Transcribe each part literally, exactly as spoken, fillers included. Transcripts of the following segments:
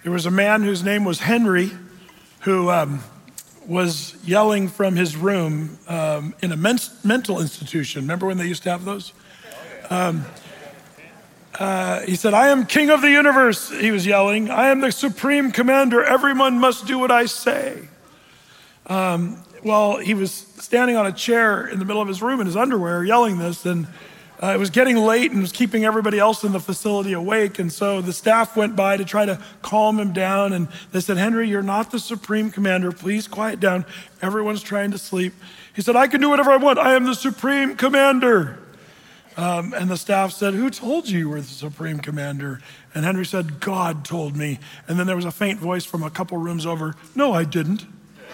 There was a man whose name was Henry who um, was yelling from his room um, in a men- mental institution. Remember when they used to have those? Um, uh, he said, "I am king of the universe," he was yelling. "I am the supreme commander. Everyone must do what I say." Um, well, he was standing on a chair in the middle of his room in his underwear yelling this, and uh, it was getting late and was keeping everybody else in the facility awake. And so the staff went by to try to calm him down, and they said, "Henry, you're not the supreme commander. Please quiet down. Everyone's trying to sleep." He said, "I can do whatever I want. I am the supreme commander." Um, and the staff said, "Who told you you were the supreme commander?" And Henry said, "God told me." And then there was a faint voice from a couple rooms over, "No, I didn't."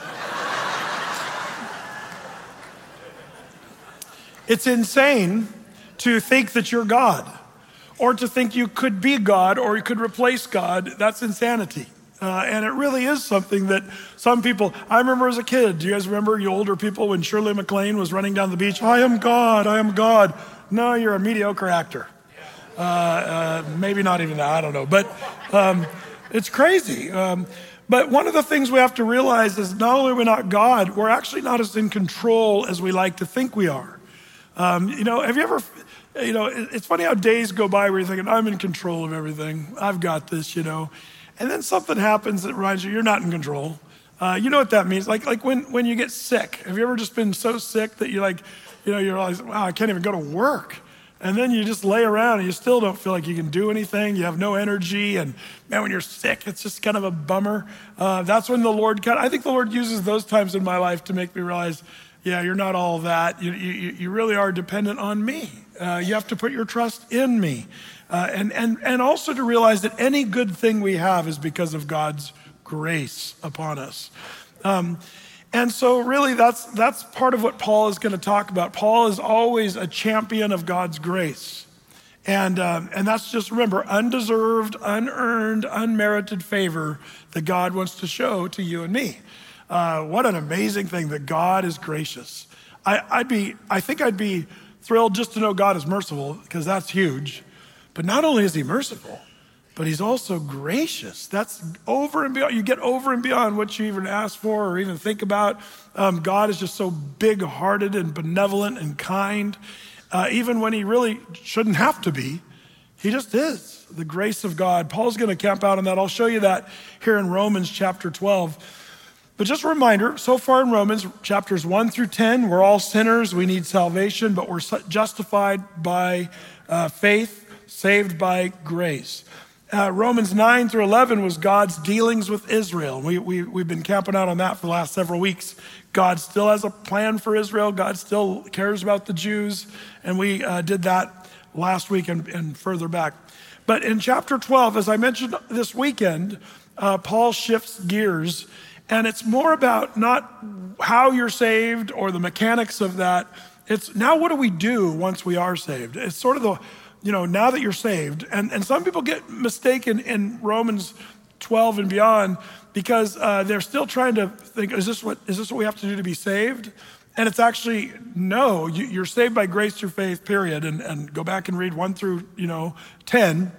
It's insane to think that you're God, or to think you could be God or you could replace God. That's insanity. Uh, and it really is something that some people, I remember as a kid, do you guys remember, you older people, when Shirley MacLaine was running down the beach, "I am God, I am God." No, you're a mediocre actor. Uh, uh, maybe not even that, I don't know. But um, it's crazy. Um, but one of the things we have to realize is not only are we not God, we're actually not as in control as we like to think we are. Um, you know, have you ever, you know, it's funny how days go by where you're thinking, "I'm in control of everything. I've got this," you know. And then something happens that reminds you you're not in control. Uh, you know what that means? Like like when, when you get sick. Have you ever just been so sick that you like, you know, you realize, wow, I can't even go to work. And then you just lay around and you still don't feel like you can do anything. You have no energy. And man, when you're sick, it's just kind of a bummer. Uh, that's when the Lord, kind of, I think the Lord uses those times in my life to make me realize, yeah, you're not all that. You, you, you really are dependent on me. Uh, you have to put your trust in me. Uh, and, and, and also to realize that any good thing we have is because of God's grace upon us. Um, and so really that's, that's part of what Paul is going to talk about. Paul is always a champion of God's grace. And, um, and that's just, remember, undeserved, unearned, unmerited favor that God wants to show to you and me. Uh, what an amazing thing that God is gracious. I, I'd be, I think I'd be thrilled just to know God is merciful, because that's huge. But not only is he merciful, but he's also gracious. That's over and beyond. You get over and beyond what you even ask for or even think about. Um, God is just so big-hearted and benevolent and kind. Uh, even when he really shouldn't have to be, he just is. The grace of God. Paul's going to camp out on that. I'll show you that here in Romans chapter twelve. But just a reminder, so far in Romans chapters one through ten, we're all sinners. We need salvation, but we're justified by uh, faith, saved by grace. Uh, Romans nine through eleven was God's dealings with Israel. We, we, we've been camping out on that for the last several weeks. God still has a plan for Israel. God still cares about the Jews. And we uh, did that last week and, and further back. But in chapter twelve, as I mentioned this weekend, uh, Paul shifts gears. And it's more about not how you're saved or the mechanics of that. It's now, what do we do once we are saved? It's sort of the, you know, now that you're saved. And, and some people get mistaken in Romans twelve and beyond because uh, they're still trying to think, is this what is this what we have to do to be saved? And it's actually, no, you, you're saved by grace through faith, period. And, and go back and read one through, you know, ten.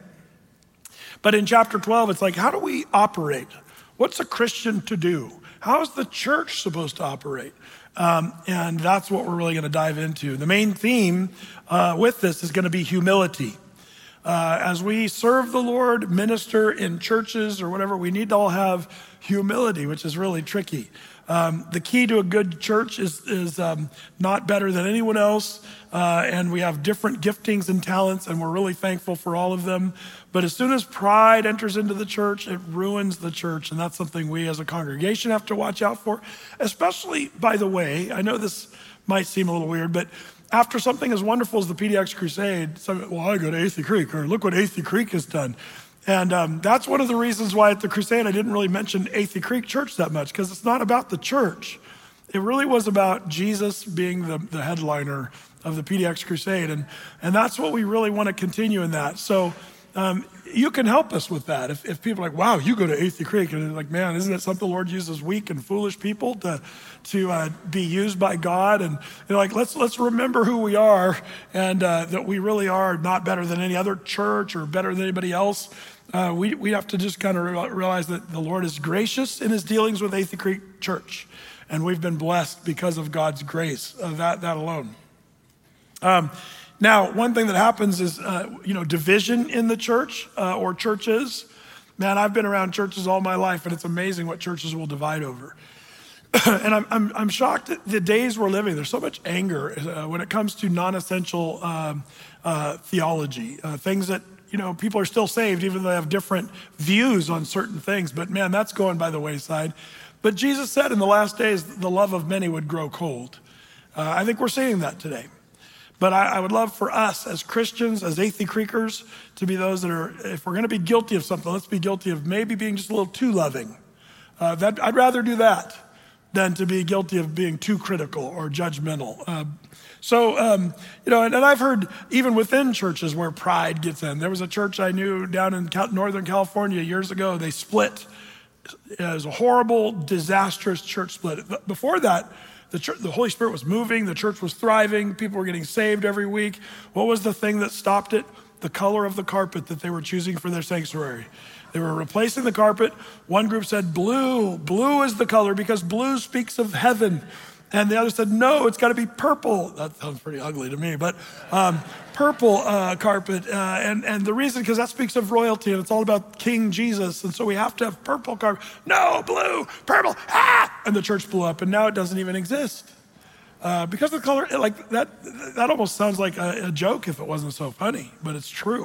But in chapter twelve, it's like, how do we operate? What's a Christian to do? How is the church supposed to operate? Um, and that's what we're really going to dive into. The main theme uh, with this is going to be humility. Uh, as we serve the Lord, minister in churches or whatever, we need to all have humility, which is really tricky. Um, the key to a good church is, is um, not better than anyone else. Uh, and we have different giftings and talents, and we're really thankful for all of them. But as soon as pride enters into the church, it ruins the church. And that's something we as a congregation have to watch out for. Especially, by the way, I know this might seem a little weird, but after something as wonderful as the P D X Crusade, some, well, I go to Athey Creek, or look what Athey Creek has done. And um, that's one of the reasons why at the Crusade I didn't really mention Athey Creek Church that much, because it's not about the church. It really was about Jesus being the, the headliner of the P D X Crusade. And, and that's what we really want to continue in that. So um, you can help us with that. If, if people are like, wow, you go to Athey Creek, and they're like, man, isn't it something the Lord uses weak and foolish people to to uh, be used by God? And they're like, let's let's remember who we are, and uh, that we really are not better than any other church or better than anybody else. Uh, we, we have to just kind of re- realize that the Lord is gracious in his dealings with Athey Creek Church. And we've been blessed because of God's grace, uh, that, that alone. Um, now, one thing that happens is, uh, you know, division in the church uh, or churches. Man, I've been around churches all my life, and it's amazing what churches will divide over. And I'm, I'm, I'm shocked at the days we're living. There's so much anger uh, when it comes to non-essential um, uh, theology, uh, things that, you know, people are still saved even though they have different views on certain things. But man, that's going by the wayside. But Jesus said in the last days, the love of many would grow cold. Uh, I think we're seeing that today. But I, I would love for us as Christians, as Athey Creekers, to be those that are, if we're going to be guilty of something, let's be guilty of maybe being just a little too loving. Uh, that, I'd rather do that than to be guilty of being too critical or judgmental. Uh, so, um, you know, and, and I've heard even within churches where pride gets in. There was a church I knew down in Cal- Northern California years ago. They split. It was a horrible, disastrous church split. Before that, the, church, the Holy Spirit was moving. The church was thriving. People were getting saved every week. What was the thing that stopped it? The color of the carpet that they were choosing for their sanctuary. They were replacing the carpet. One group said blue. Blue is the color because blue speaks of heaven. And the other said, no, it's got to be purple. That sounds pretty ugly to me, but um, purple uh, carpet. Uh, and, and the reason, because that speaks of royalty and it's all about King Jesus. And so we have to have purple carpet. No, blue, purple, ah! And the church blew up and now it doesn't even exist. Uh, because of the color, like that, that almost sounds like a, a joke if it wasn't so funny, but it's true.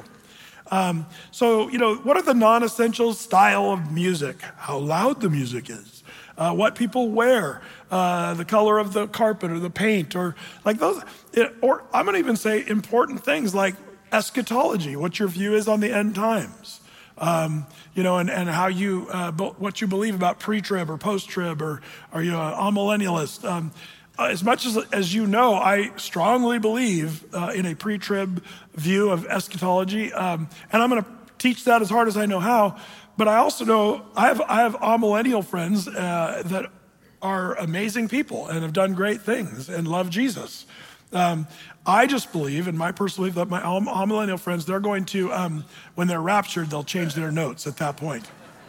Um, so, you know, what are the non-essential style of music? How loud the music is, uh, what people wear, uh, the color of the carpet or the paint, or like those, it, or I'm going to even say important things like eschatology, what your view is on the end times, um, you know, and, and how you, uh, what you believe about pre-trib or post-trib, or are you an amillennialist? Um, As much as, as you know, I strongly believe uh, in a pre-trib view of eschatology, um, and I'm going to teach that as hard as I know how. But I also know I have I have amillennial friends uh, that are amazing people and have done great things and love Jesus. Um, I just believe, in my personal belief, that my amillennial friends, they're going to, um, when they're raptured, they'll change their notes at that point.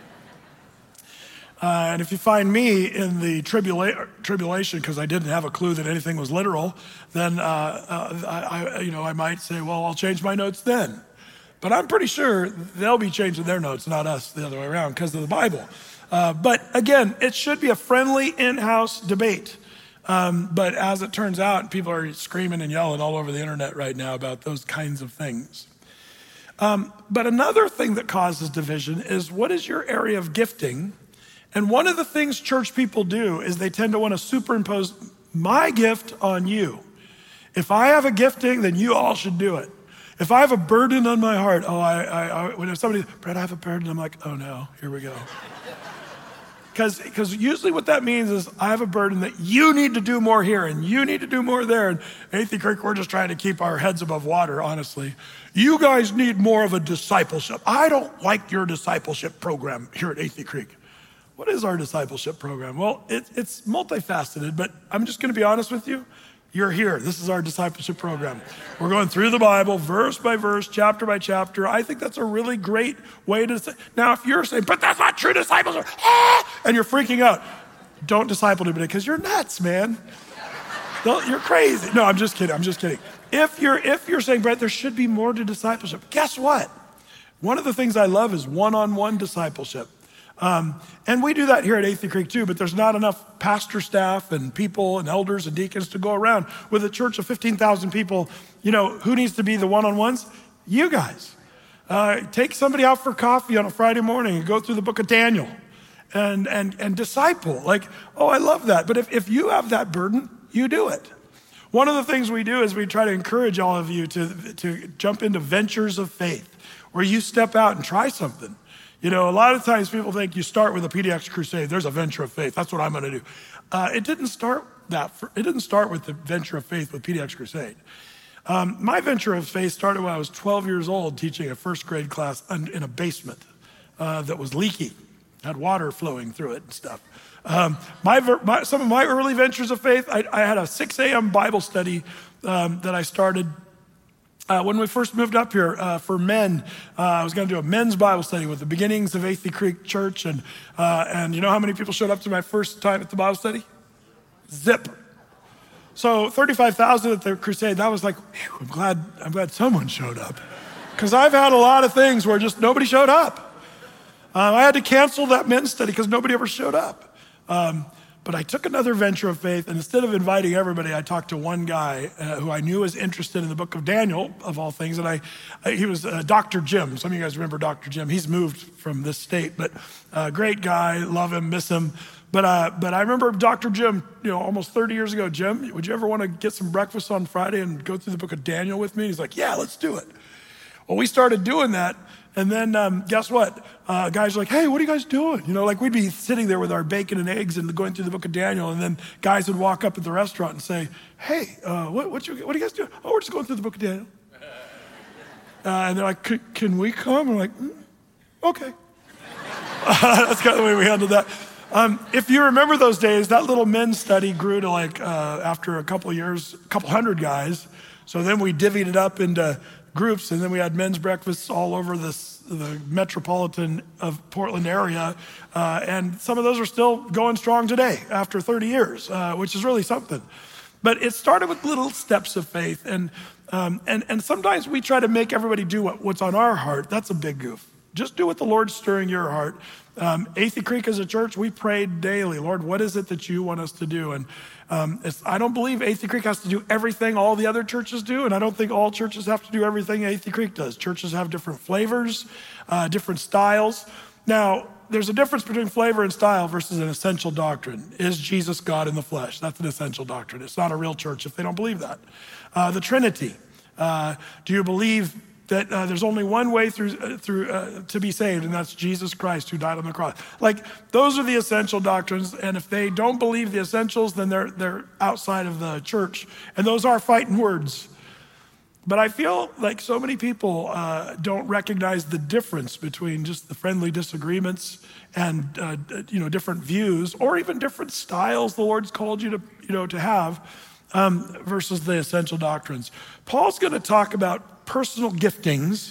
Uh, and if you find me in the tribula- tribulation, because I didn't have a clue that anything was literal, then uh, uh, I, I, you know, I might say, well, I'll change my notes then. But I'm pretty sure they'll be changing their notes, not us the other way around, because of the Bible. Uh, but again, it should be a friendly in-house debate. Um, but as it turns out, people are screaming and yelling all over the internet right now about those kinds of things. Um, but another thing that causes division is, what is your area of gifting? And one of the things church people do is they tend to want to superimpose my gift on you. If I have a gifting, then you all should do it. If I have a burden on my heart, oh, I, I, I when somebody, Brett, I have a burden, I'm like, oh no, here we go. Because because usually what that means is I have a burden that you need to do more here and you need to do more there. And Athey Creek, we're just trying to keep our heads above water, honestly. You guys need more of a discipleship. I don't like your discipleship program here at Athey Creek. What is our discipleship program? Well, it, it's multifaceted, but I'm just going to be honest with you. You're here. This is our discipleship program. We're going through the Bible, verse by verse, chapter by chapter. I think that's a really great way to say. Now, if you're saying, but that's not true discipleship, ah! And you're freaking out, don't disciple anybody because you're nuts, man. Don't, you're crazy. No, I'm just kidding. I'm just kidding. If you're if you're saying, Brett, there should be more to discipleship, guess what? One of the things I love is one-on-one discipleship. Um, and we do that here at Athey Creek too, but there's not enough pastor staff and people and elders and deacons to go around. With a church of fifteen thousand people, you know, who needs to be the one-on-ones? You guys. Uh, take somebody out for coffee on a Friday morning and go through the book of Daniel and and and disciple. Like, oh, I love that. But if, if you have that burden, you do it. One of the things we do is we try to encourage all of you to, to jump into ventures of faith, where you step out and try something. You know, a lot of times people think you start with a P D X crusade. There's a venture of faith. That's what I'm going to do. Uh, it didn't start that. For, it didn't start with the venture of faith with P D X crusade. Um, my venture of faith started when I was twelve years old, teaching a first grade class in a basement uh, that was leaky, had water flowing through it and stuff. Um, my, my some of my early ventures of faith, I, I had a six a.m. Bible study um, that I started Uh, when we first moved up here uh, for men, uh, I was going to do a men's Bible study with the beginnings of Athey Creek Church. And, uh, and you know how many people showed up to my first time at the Bible study? Zip. So thirty-five thousand at the crusade, that was like, whew, I'm glad, I'm glad someone showed up. Because I've had a lot of things where just nobody showed up. Uh, I had to cancel that men's study because nobody ever showed up. Um, But I took another venture of faith, and instead of inviting everybody, I talked to one guy uh, who I knew was interested in the book of Daniel, of all things, and I, I he was uh, Doctor Jim. Some of you guys remember Doctor Jim. He's moved from this state, but uh, great guy, love him, miss him. But uh, but I remember Doctor Jim, you know, almost thirty years ago. Jim, would you ever want to get some breakfast on Friday and go through the book of Daniel with me? He's like, yeah, let's do it. Well, we started doing that. And then um, guess what? Uh, guys are like, hey, what are you guys doing? You know, like we'd be sitting there with our bacon and eggs and going through the book of Daniel. And then guys would walk up at the restaurant and say, hey, uh, what, what, you, what are you guys doing? Oh, we're just going through the book of Daniel. Uh, and they're like, can we come? I'm like, mm, okay. Uh, that's kind of the way we handled that. Um, if you remember those days, that little men's study grew to like, uh, after a couple of years, a couple hundred guys. So then we divvied it up into groups, and then we had men's breakfasts all over this, the metropolitan of Portland area, uh, and some of those are still going strong today after thirty years, uh, which is really something. But it started with little steps of faith, and um, and and sometimes we try to make everybody do what, what's on our heart. That's a big goof. Just do what the Lord's stirring your heart. Um, Athey Creek as a church, we prayed daily, Lord, what is it that you want us to do? And um, it's, I don't believe Athey Creek has to do everything all the other churches do, and I don't think all churches have to do everything Athey Creek does. Churches have different flavors, uh, different styles. Now, there's a difference between flavor and style versus an essential doctrine. Is Jesus God in the flesh? That's an essential doctrine. It's not a real church if they don't believe that. Uh, the Trinity. Uh, do you believe that uh, there's only one way through uh, through uh, to be saved, and that's Jesus Christ who died on the cross? Like, those are the essential doctrines, and if they don't believe the essentials, then they're they're outside of the church, and those are fighting words. But I feel like so many people uh, don't recognize the difference between just the friendly disagreements and uh, you know different views, or even different styles the Lord's called you to you know to have, um, versus the essential doctrines. Paul's going to talk about personal giftings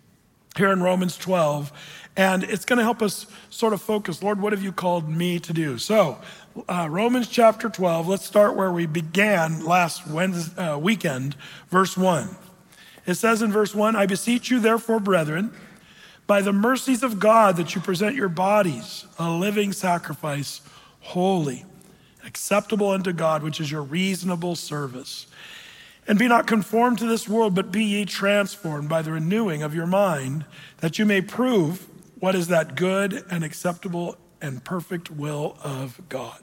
here in Romans twelve, and it's going to help us sort of focus, Lord, what have you called me to do? So uh, Romans chapter twelve, let's start where we began last Wednesday, uh, weekend, verse one. It says in verse one, I beseech you therefore, brethren, by the mercies of God, that you present your bodies a living sacrifice, holy, acceptable unto God, which is your reasonable service. And be not conformed to this world, but be ye transformed by the renewing of your mind, that you may prove what is that good and acceptable and perfect will of God.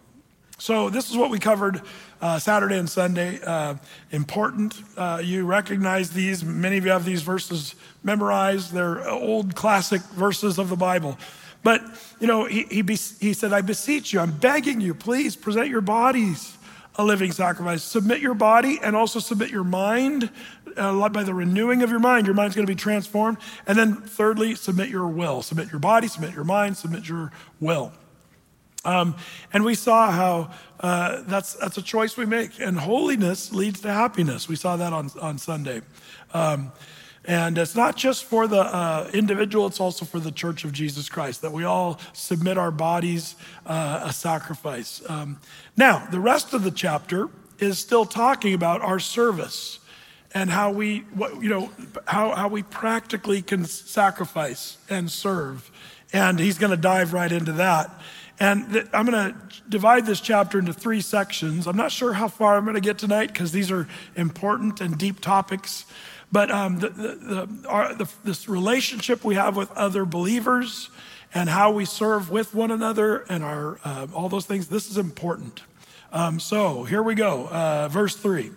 So this is what we covered uh, Saturday and Sunday. Uh, important. Uh, you recognize these. Many of you have these verses memorized. They're old classic verses of the Bible. But, you know, he, he, be, he said, I beseech you, I'm begging you, please present your bodies a living sacrifice. Submit your body and also submit your mind uh, by the renewing of your mind. Your mind's going to be transformed. And then thirdly, submit your will. Submit your body, submit your mind, submit your will. Um, and we saw how uh, that's that's a choice we make. And holiness leads to happiness. We saw that on, on Sunday. Um, And it's not just for the uh, individual, it's also for the church of Jesus Christ, that we all submit our bodies uh, a sacrifice. Um, now, the rest of the chapter is still talking about our service and how we, what, you know, how, how we practically can sacrifice and serve. And he's going to dive right into that. And th- I'm going to divide this chapter into three sections. I'm not sure how far I'm going to get tonight because these are important and deep topics. But um, the, the, the, our, the, this relationship we have with other believers and how we serve with one another and our uh, all those things, this is important. Um, so here we go, uh, verse three.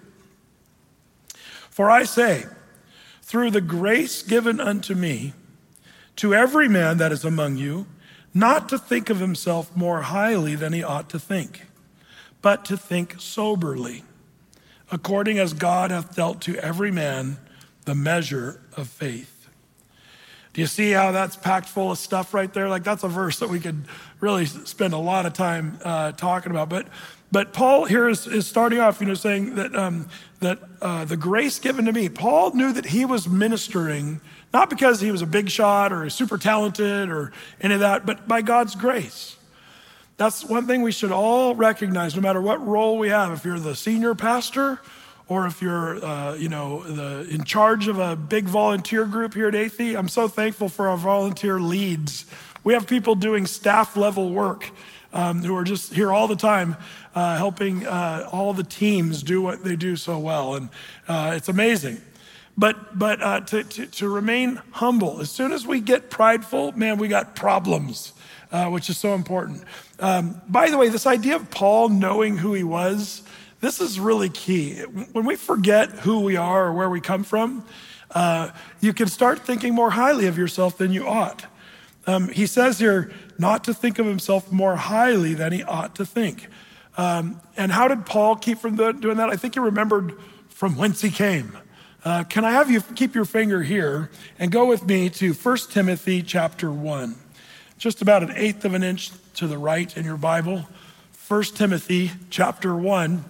For I say, through the grace given unto me, to every man that is among you, not to think of himself more highly than he ought to think, but to think soberly, according as God hath dealt to every man the measure of faith. Do you see how that's packed full of stuff right there? Like that's a verse that we could really spend a lot of time uh, talking about. But but Paul here is, is starting off, you know, saying that um, that uh, the grace given to me. Paul knew that he was ministering not because he was a big shot or super talented or any of that, but by God's grace. That's one thing we should all recognize, no matter what role we have. If you're the senior pastor, or if you're, uh, you know, the, in charge of a big volunteer group here at Athey, I'm so thankful for our volunteer leads. We have people doing staff level work um, who are just here all the time, uh, helping uh, all the teams do what they do so well, and uh, it's amazing. But but uh, to, to to remain humble. As soon as we get prideful, man, we got problems, uh, which is so important. Um, by the way, this idea of Paul knowing who he was. This is really key. When we forget who we are or where we come from, uh, you can start thinking more highly of yourself than you ought. Um, he says here, not to think of himself more highly than he ought to think. Um, and how did Paul keep from the, doing that? I think he remembered from whence he came. Uh, can I have you keep your finger here and go with me to First Timothy chapter one, just about an eighth of an inch to the right in your Bible. First Timothy chapter one.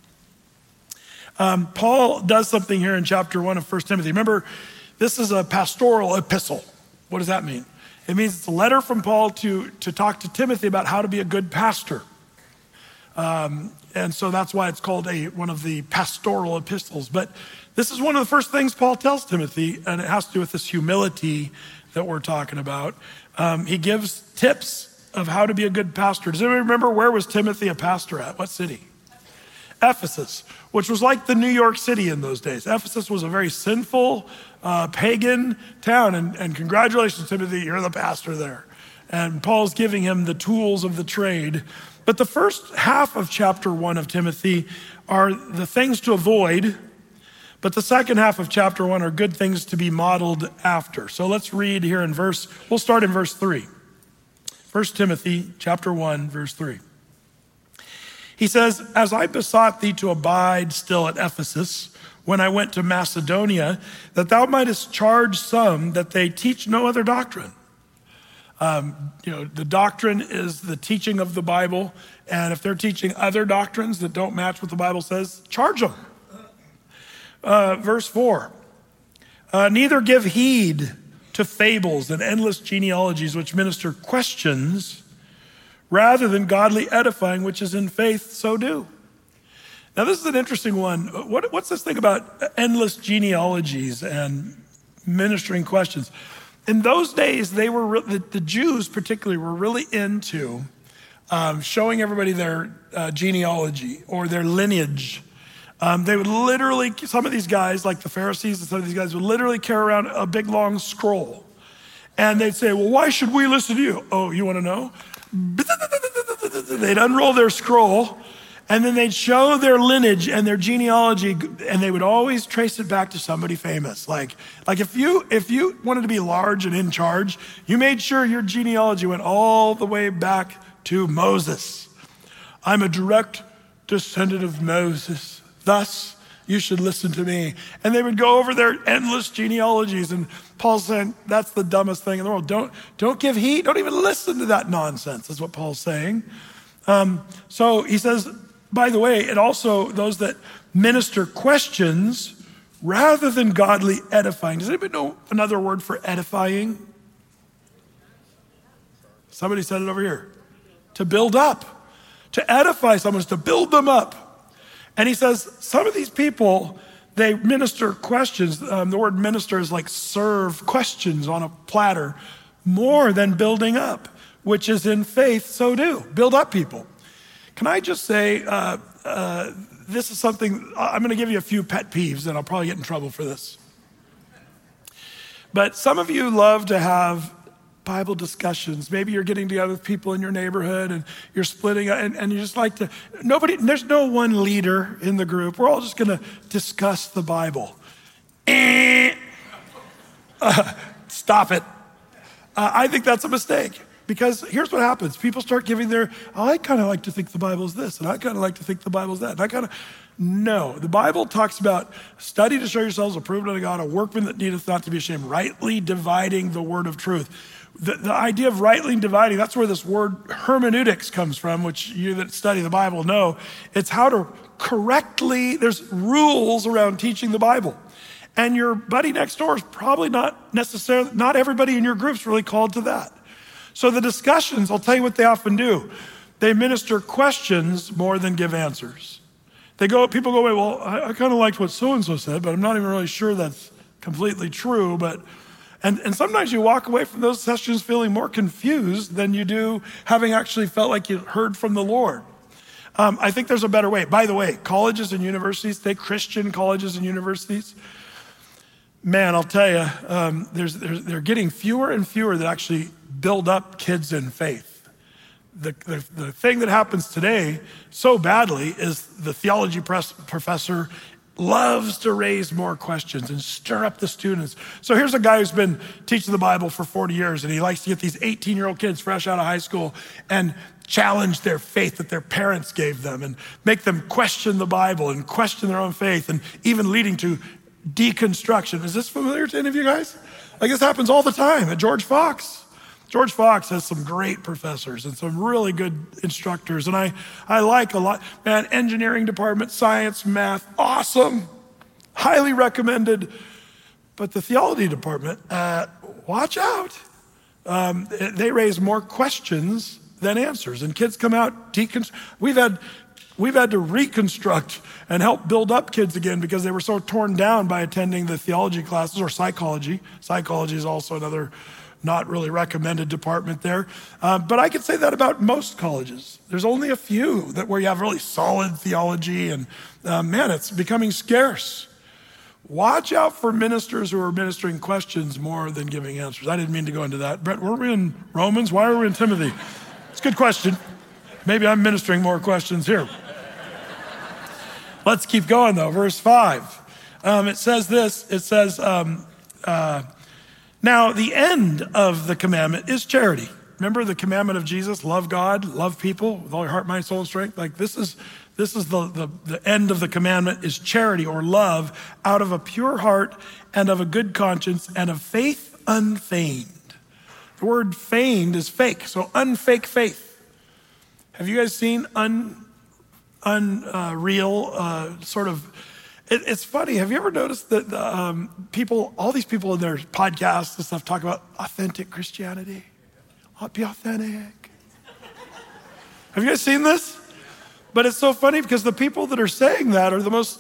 Um, Paul does something here in chapter one of First Timothy. Remember, this is a pastoral epistle. What does that mean? It means it's a letter from Paul to, to talk to Timothy about how to be a good pastor. Um, and so that's why it's called a one of the pastoral epistles. But this is one of the first things Paul tells Timothy, and it has to do with this humility that we're talking about. Um, he gives tips of how to be a good pastor. Does anybody remember, where was Timothy a pastor at? What city? Ephesus, which was like the New York City in those days. Ephesus was a very sinful, uh, pagan town. And, and congratulations, Timothy, you're the pastor there. And Paul's giving him the tools of the trade. But the first half of chapter one of Timothy are the things to avoid. But the second half of chapter one are good things to be modeled after. So let's read here in verse, we'll start in verse three. First Timothy chapter one, verse three. He says, as I besought thee to abide still at Ephesus, when I went to Macedonia, that thou mightest charge some that they teach no other doctrine. Um, you know, the doctrine is the teaching of the Bible. And if they're teaching other doctrines that don't match what the Bible says, charge them. Uh, verse four, uh, neither give heed to fables and endless genealogies which minister questions rather than godly edifying, which is in faith, so do. Now, this is an interesting one. What, what's this thing about endless genealogies and ministering questions? In those days, they were the, the Jews particularly were really into um, showing everybody their uh, genealogy or their lineage. Um, they would literally, some of these guys, like the Pharisees and some of these guys, would literally carry around a big long scroll. And they'd say, well, why should we listen to you? Oh, you want to know? They'd unroll their scroll, and then they'd show their lineage and their genealogy, and they would always trace it back to somebody famous. Like, like if you if you wanted to be large and in charge, you made sure your genealogy went all the way back to Moses. I'm a direct descendant of Moses. Thus, you should listen to me. And they would go over their endless genealogies, and Paul's saying, that's the dumbest thing in the world. Don't, don't give heed. Don't even listen to that nonsense, is what Paul's saying. Um, so he says, by the way, it also, those that minister questions rather than godly edifying. Does anybody know another word for edifying? Somebody said it over here. To build up. To edify someone is to build them up. And he says, some of these people, they minister questions. Um, the word minister is like serve questions on a platter more than building up, which is in faith, so do. Build up people. Can I just say, uh, uh, this is something, I'm going to give you a few pet peeves, and I'll probably get in trouble for this. But some of you love to have Bible discussions. Maybe you're getting together with people in your neighborhood and you're splitting and, and you just like to, nobody, there's no one leader in the group. We're all just going to discuss the Bible. Eh. Uh, stop it. Uh, I think that's a mistake Because here's what happens. People start giving their, oh, I kind of like to think the Bible's this, and I kind of like to think the Bible's that. And I kind of, no. The Bible talks about study to show yourselves approved unto God, a workman that needeth not to be ashamed, rightly dividing the word of truth. The, the idea of rightly dividing, that's where this word hermeneutics comes from, which you that study the Bible know. It's how to correctly, there's rules around teaching the Bible. And your buddy next door is probably not necessarily, not everybody in your group's really called to that. So the discussions, I'll tell you what they often do. They minister questions more than give answers. They go, people go away, well, I, I kind of liked what so-and-so said, but I'm not even really sure that's completely true. But and, and sometimes you walk away from those sessions feeling more confused than you do having actually felt like you heard from the Lord. Um, I think there's a better way. By the way, colleges and universities, take Christian colleges and universities. Man, I'll tell you, um, there's, there's, they're getting fewer and fewer that actually build up kids in faith. The, the, the thing that happens today so badly is the theology press, professor loves to raise more questions and stir up the students. So here's a guy who's been teaching the Bible for forty years, and he likes to get these eighteen-year-old kids fresh out of high school and challenge their faith that their parents gave them and make them question the Bible and question their own faith, and even leading to deconstruction. Is this familiar to any of you guys? Like, this happens all the time at George Fox. George Fox has some great professors and some really good instructors. And I, I like a lot, man, engineering department, science, math, awesome, highly recommended. But the theology department, uh, watch out. Um, they raise more questions than answers. And kids come out, deconstruct. We've had, we've had to reconstruct and help build up kids again because they were so torn down by attending the theology classes or psychology. Psychology is also another not really recommended department there. Uh, but I could say that about most colleges. There's only a few that where you have really solid theology, and uh, man, it's becoming scarce. Watch out for ministers who are ministering questions more than giving answers. I didn't mean to go into that. Brett, were we in Romans? Why are we in Timothy? It's a good question. Maybe I'm ministering more questions here. Let's keep going though. Verse five. Um, it says this, it says, um, uh, now, the end of the commandment is charity. Remember the commandment of Jesus, love God, love people with all your heart, mind, soul, and strength? Like this is this is the, the, the end of the commandment is charity or love out of a pure heart and of a good conscience and of faith unfeigned. The word feigned is fake, so unfake faith. Have you guys seen un, unreal uh, uh, sort of, It, it's funny. Have you ever noticed that um, people, all these people in their podcasts and stuff talk about authentic Christianity? I'll be authentic. Have you guys seen this? But it's so funny because the people that are saying that are the most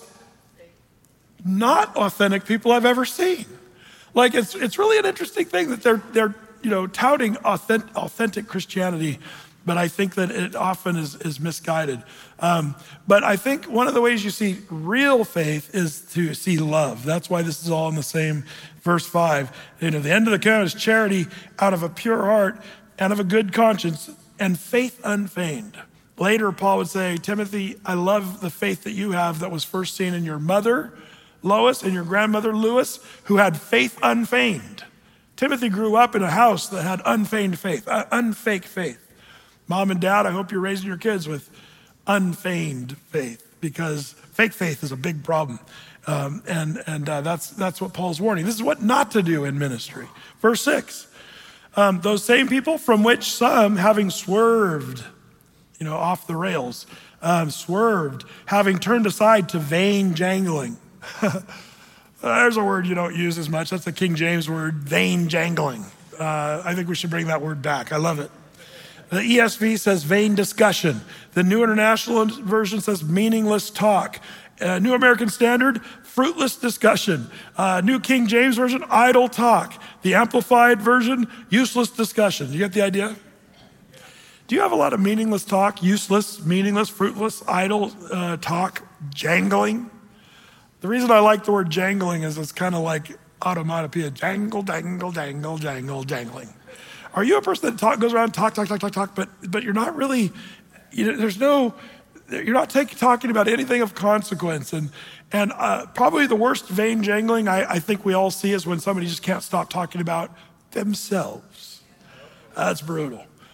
not authentic people I've ever seen. Like it's it's really an interesting thing that they're they're you know touting authentic, authentic Christianity. But I think that it often is, is misguided. Um, but I think one of the ways you see real faith is to see love. That's why this is all in the same verse five. You know, the end of the commandment is charity out of a pure heart and of a good conscience and faith unfeigned. Later, Paul would say, Timothy, I love the faith that you have that was first seen in your mother, Lois, and your grandmother, Lois, who had faith unfeigned. Timothy grew up in a house that had unfeigned faith, uh, unfake faith. Mom and dad, I hope you're raising your kids with unfeigned faith because fake faith is a big problem. Um, and and uh, that's that's what Paul's warning. This is what not to do in ministry. Verse six, um, those same people from which some having swerved, you know, off the rails, um, swerved, having turned aside to vain jangling. There's a word you don't use as much. That's the King James word, vain jangling. Uh, I think we should bring that word back. I love it. The E S V says vain discussion. The New International Version says meaningless talk. Uh, New American Standard, fruitless discussion. Uh, New King James Version, idle talk. The Amplified Version, useless discussion. You get the idea? Do you have a lot of meaningless talk, useless, meaningless, fruitless, idle uh, talk, jangling? The reason I like the word jangling is it's kind of like automatopoeia. Jangle, dangle, dangle, jangle, jangling. Are you a person that talk, goes around talk, talk, talk, talk, talk, but but you're not really, you know, there's no, you're not take, talking about anything of consequence. And and uh, probably the worst vain jangling I, I think we all see is when somebody just can't stop talking about themselves. That's brutal.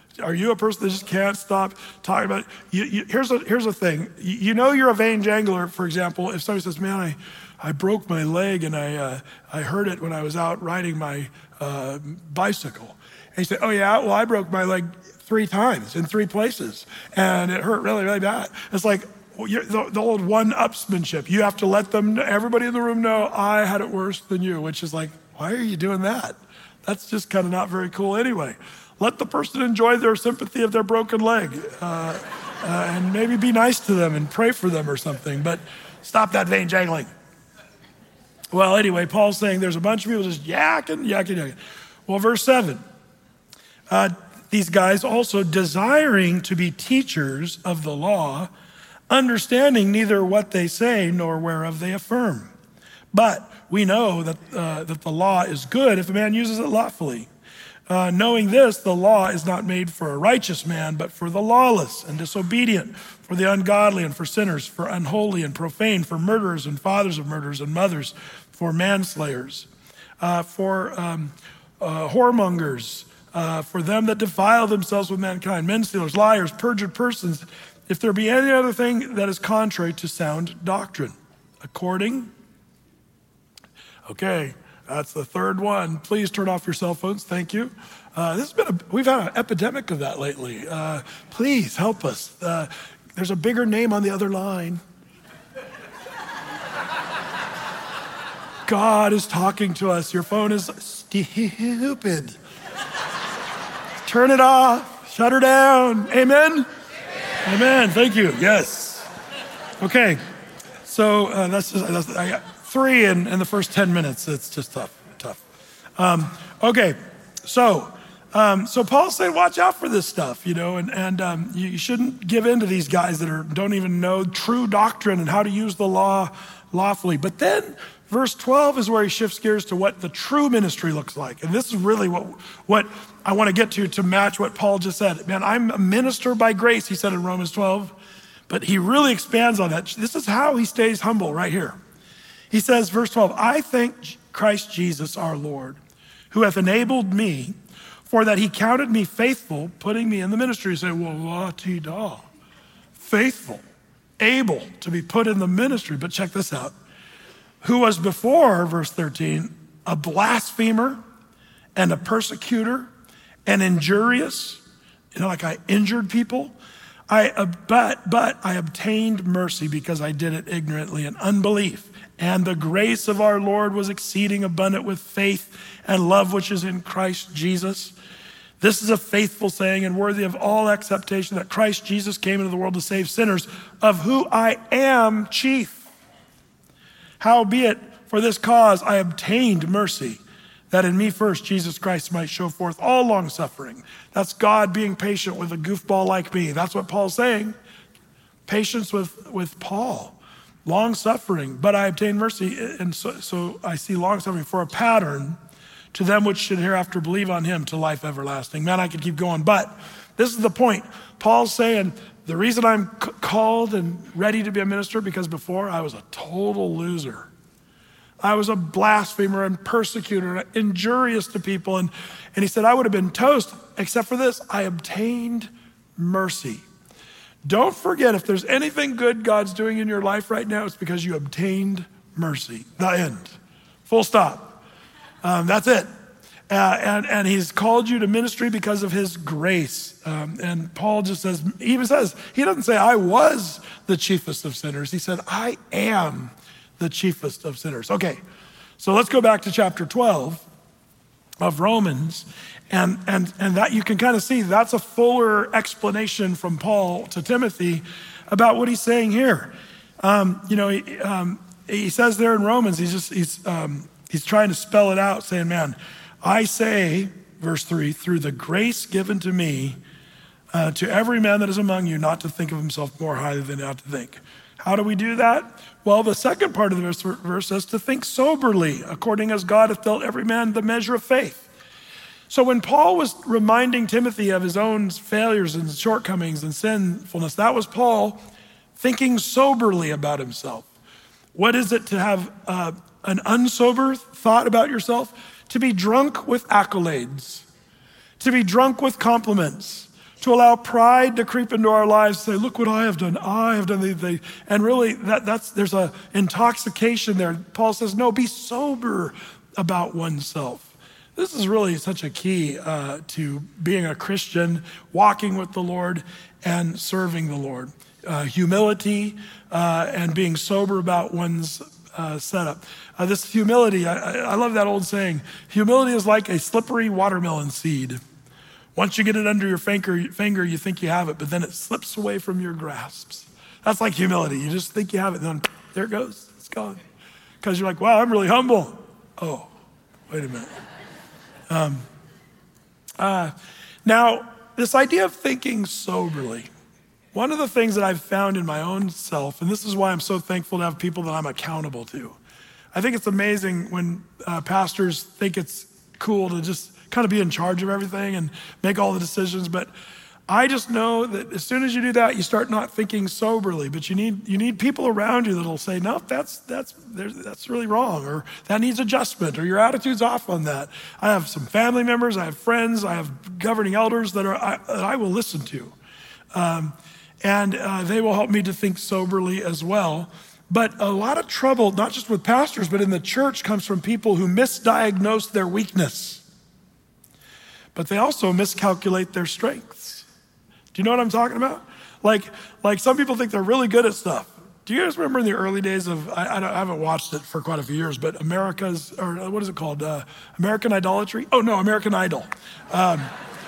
Are you a person that just can't stop talking about it? You, you, here's, a, here's a thing. You, you know you're a vain jangler, for example, if somebody says, man, I, I broke my leg and I, uh, I hurt it when I was out riding my uh, bicycle. And you say, oh yeah, well I broke my leg three times in three places and it hurt really, really bad. It's like well, you're, the, the old one-upsmanship. You have to let them, everybody in the room know I had it worse than you, which is like, why are you doing that? That's just kind of not very cool anyway. Let the person enjoy their sympathy of their broken leg uh, uh, and maybe be nice to them and pray for them or something, but stop that vain jangling. Well, anyway, Paul's saying there's a bunch of people just yakking, yakking, yakking. Well, verse seven, uh, these guys also desiring to be teachers of the law, understanding neither what they say nor whereof they affirm. But we know that, uh, that the law is good if a man uses it lawfully. Uh, knowing this, the law is not made for a righteous man, but for the lawless and disobedient, for the ungodly and for sinners, for unholy and profane, for murderers and fathers of murderers and mothers, for manslayers, uh, for um, uh, whoremongers, uh, for them that defile themselves with mankind, men stealers, liars, perjured persons, if there be any other thing that is contrary to sound doctrine. According, okay, that's the third one. Please turn off your cell phones. Thank you. Uh, this has been a, we've had an epidemic of that lately. Uh, please help us. Uh, there's a bigger name on the other line. God is talking to us. Your phone is stupid. Turn it off. Shut her down. Amen? Amen. Amen. Thank you. Yes. Okay. So uh, that's just, that's, I got three in, in the first ten minutes. It's just tough, tough. Um, okay, so um, so Paul's saying, watch out for this stuff, you know, and, and um, you shouldn't give in to these guys that are don't even know true doctrine and how to use the law lawfully. But then verse twelve is where he shifts gears to what the true ministry looks like. And this is really what, what I want to get to to match what Paul just said. Man, I'm a minister by grace, he said in Romans twelve, but he really expands on that. This is how he stays humble right here. He says, verse twelve, I thank Christ Jesus our Lord, who hath enabled me, for that he counted me faithful, putting me in the ministry. You say, well, la-ti-da, faithful, able to be put in the ministry. But check this out. Who was before, verse thirteen, a blasphemer and a persecutor and injurious, you know, like I injured people. I, uh, but, but I obtained mercy because I did it ignorantly in unbelief. And the grace of our Lord was exceeding abundant with faith and love which is in Christ Jesus. This is a faithful saying and worthy of all acceptation that Christ Jesus came into the world to save sinners, of who I am chief. Howbeit, for this cause I obtained mercy, that in me first Jesus Christ might show forth all long suffering. That's God being patient with a goofball like me. That's what Paul's saying. Patience with, with Paul. Long suffering, but I obtained mercy, and so, so I see long suffering for a pattern to them which should hereafter believe on him to life everlasting. Man, I could keep going, but this is the point. Paul's saying the reason I'm c- called and ready to be a minister, because before I was a total loser. I was a blasphemer and persecutor and injurious to people, and, and he said I would have been toast, except for this, I obtained mercy. Don't forget, if there's anything good God's doing in your life right now, it's because you obtained mercy. The end. Full stop. Um, that's it. Uh, and, and he's called you to ministry because of his grace. Um, and Paul just says, he even says, he doesn't say, I was the chiefest of sinners. He said, I am the chiefest of sinners. Okay, so let's go back to chapter twelve of Romans. And, and, and that you can kind of see that's a fuller explanation from Paul to Timothy about what he's saying here. Um, you know, he, um, he says there in Romans, he's just, he's, um, he's trying to spell it out saying, man, I say, verse three, through the grace given to me, uh, to every man that is among you, not to think of himself more highly than he ought to think. How do we do that? Well, the second part of the verse, verse says to think soberly, according as God hath dealt every man the measure of faith. So when Paul was reminding Timothy of his own failures and shortcomings and sinfulness, that was Paul thinking soberly about himself. What is it to have uh, an unsober thought about yourself? To be drunk with accolades, to be drunk with compliments, to allow pride to creep into our lives, say, look what I have done, I have done the, and really that, that's, there's a intoxication there. Paul says, no, be sober about oneself. This is really such a key uh, to being a Christian, walking with the Lord and serving the Lord. Uh, humility uh, and being sober about one's uh, setup. Uh, this humility, I, I love that old saying, humility is like a slippery watermelon seed. Once you get it under your finger, finger, you think you have it, but then it slips away from your grasps. That's like humility. You just think you have it, and then there it goes. It's gone. Because you're like, wow, I'm really humble. Oh, wait a minute. Um, uh, now, this idea of thinking soberly, one of the things that I've found in my own self, and this is why I'm so thankful to have people that I'm accountable to. I think it's amazing when uh, pastors think it's cool to just kind of be in charge of everything and make all the decisions. But I just know that as soon as you do that, you start not thinking soberly. But you need you need people around you that'll say, no, that's that's that's really wrong, or that needs adjustment, or your attitude's off on that. I have some family members, I have friends, I have governing elders that are I, that I will listen to, um, and uh, they will help me to think soberly as well. But a lot of trouble, not just with pastors, but in the church, comes from people who misdiagnose their weakness. But they also miscalculate their strengths. Do you know what I'm talking about? Like, like some people think they're really good at stuff. Do you guys remember in the early days of, I, I, don't, I haven't watched it for quite a few years, but America's, or what is it called? Uh, American Idolatry? Oh no, American Idol. Um,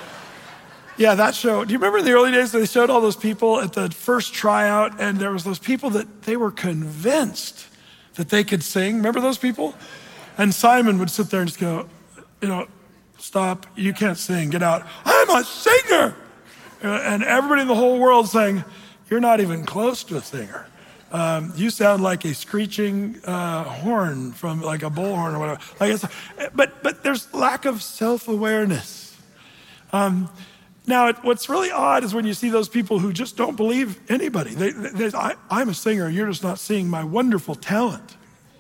yeah, that show. Do you remember in the early days they showed all those people at the first tryout, and there was those people that they were convinced that they could sing. Remember those people? And Simon would sit there and just go, you know, stop, you can't sing, get out. I'm a singer. And everybody in the whole world saying, you're not even close to a singer. Um, you sound like a screeching uh, horn from like a bullhorn or whatever. Like it's, but but there's lack of self-awareness. Um, now, it, what's really odd is when you see those people who just don't believe anybody. They, they, I, I'm a singer, you're just not seeing my wonderful talent.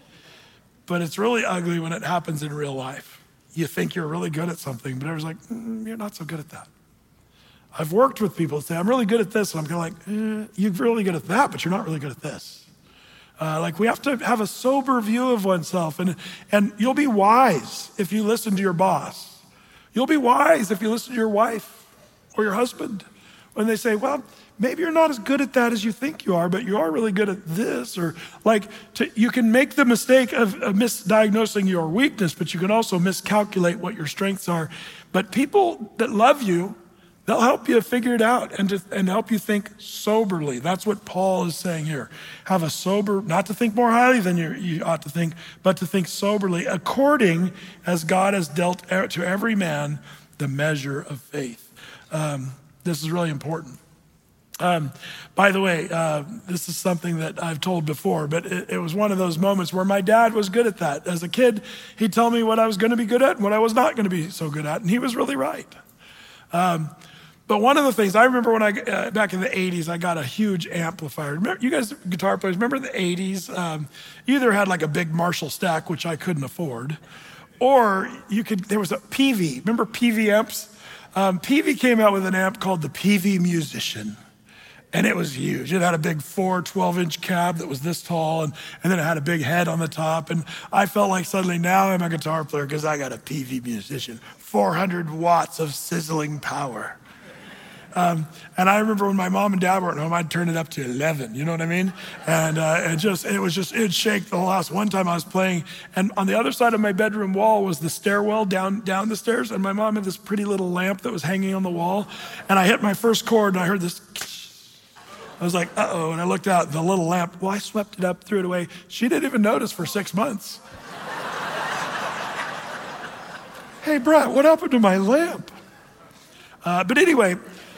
But it's really ugly when it happens in real life. You think you're really good at something, but everyone's like, mm, you're not so good at that. I've worked with people that say, I'm really good at this. And I'm kind of like, eh, you're really good at that, but you're not really good at this. Uh, like we have to have a sober view of oneself. And, and you'll be wise if you listen to your boss. You'll be wise if you listen to your wife or your husband when they say, well, maybe you're not as good at that as you think you are, but you are really good at this. Or like to, you can make the mistake of, of misdiagnosing your weakness, but you can also miscalculate what your strengths are. But people that love you, they'll help you figure it out and, to, and help you think soberly. That's what Paul is saying here. Have a sober, not to think more highly than you, you ought to think, but to think soberly, according as God has dealt to every man the measure of faith. Um, this is really important. Um, by the way, uh, this is something that I've told before, but it, it was one of those moments where my dad was good at that. As a kid, he'd tell me what I was going to be good at and what I was not going to be so good at, and he was really right. Um, but one of the things, I remember when I, uh, back in the eighties, I got a huge amplifier. Remember, you guys, guitar players, remember in the eighties, um, you either had like a big Marshall stack, which I couldn't afford, or you could, there was a P V. Remember P V amps? Um, P V came out with an amp called the P V Musician. And it was huge. It had a big four twelve-inch cab that was this tall, and, and then it had a big head on the top. And I felt like suddenly now I'm a guitar player because I got a P V Musician. four hundred watts of sizzling power. Um, and I remember when my mom and dad weren't home, I'd turn it up to eleven, you know what I mean? And uh, and just it was just, it'd shake the whole house. One time I was playing, and on the other side of my bedroom wall was the stairwell down, down the stairs, and my mom had this pretty little lamp that was hanging on the wall. And I hit my first chord, and I heard this. I was like, uh-oh, and I looked out, the little lamp, well, I swept it up, threw it away. She didn't even notice for six months. Hey, Brett, what happened to my lamp? Uh, but anyway,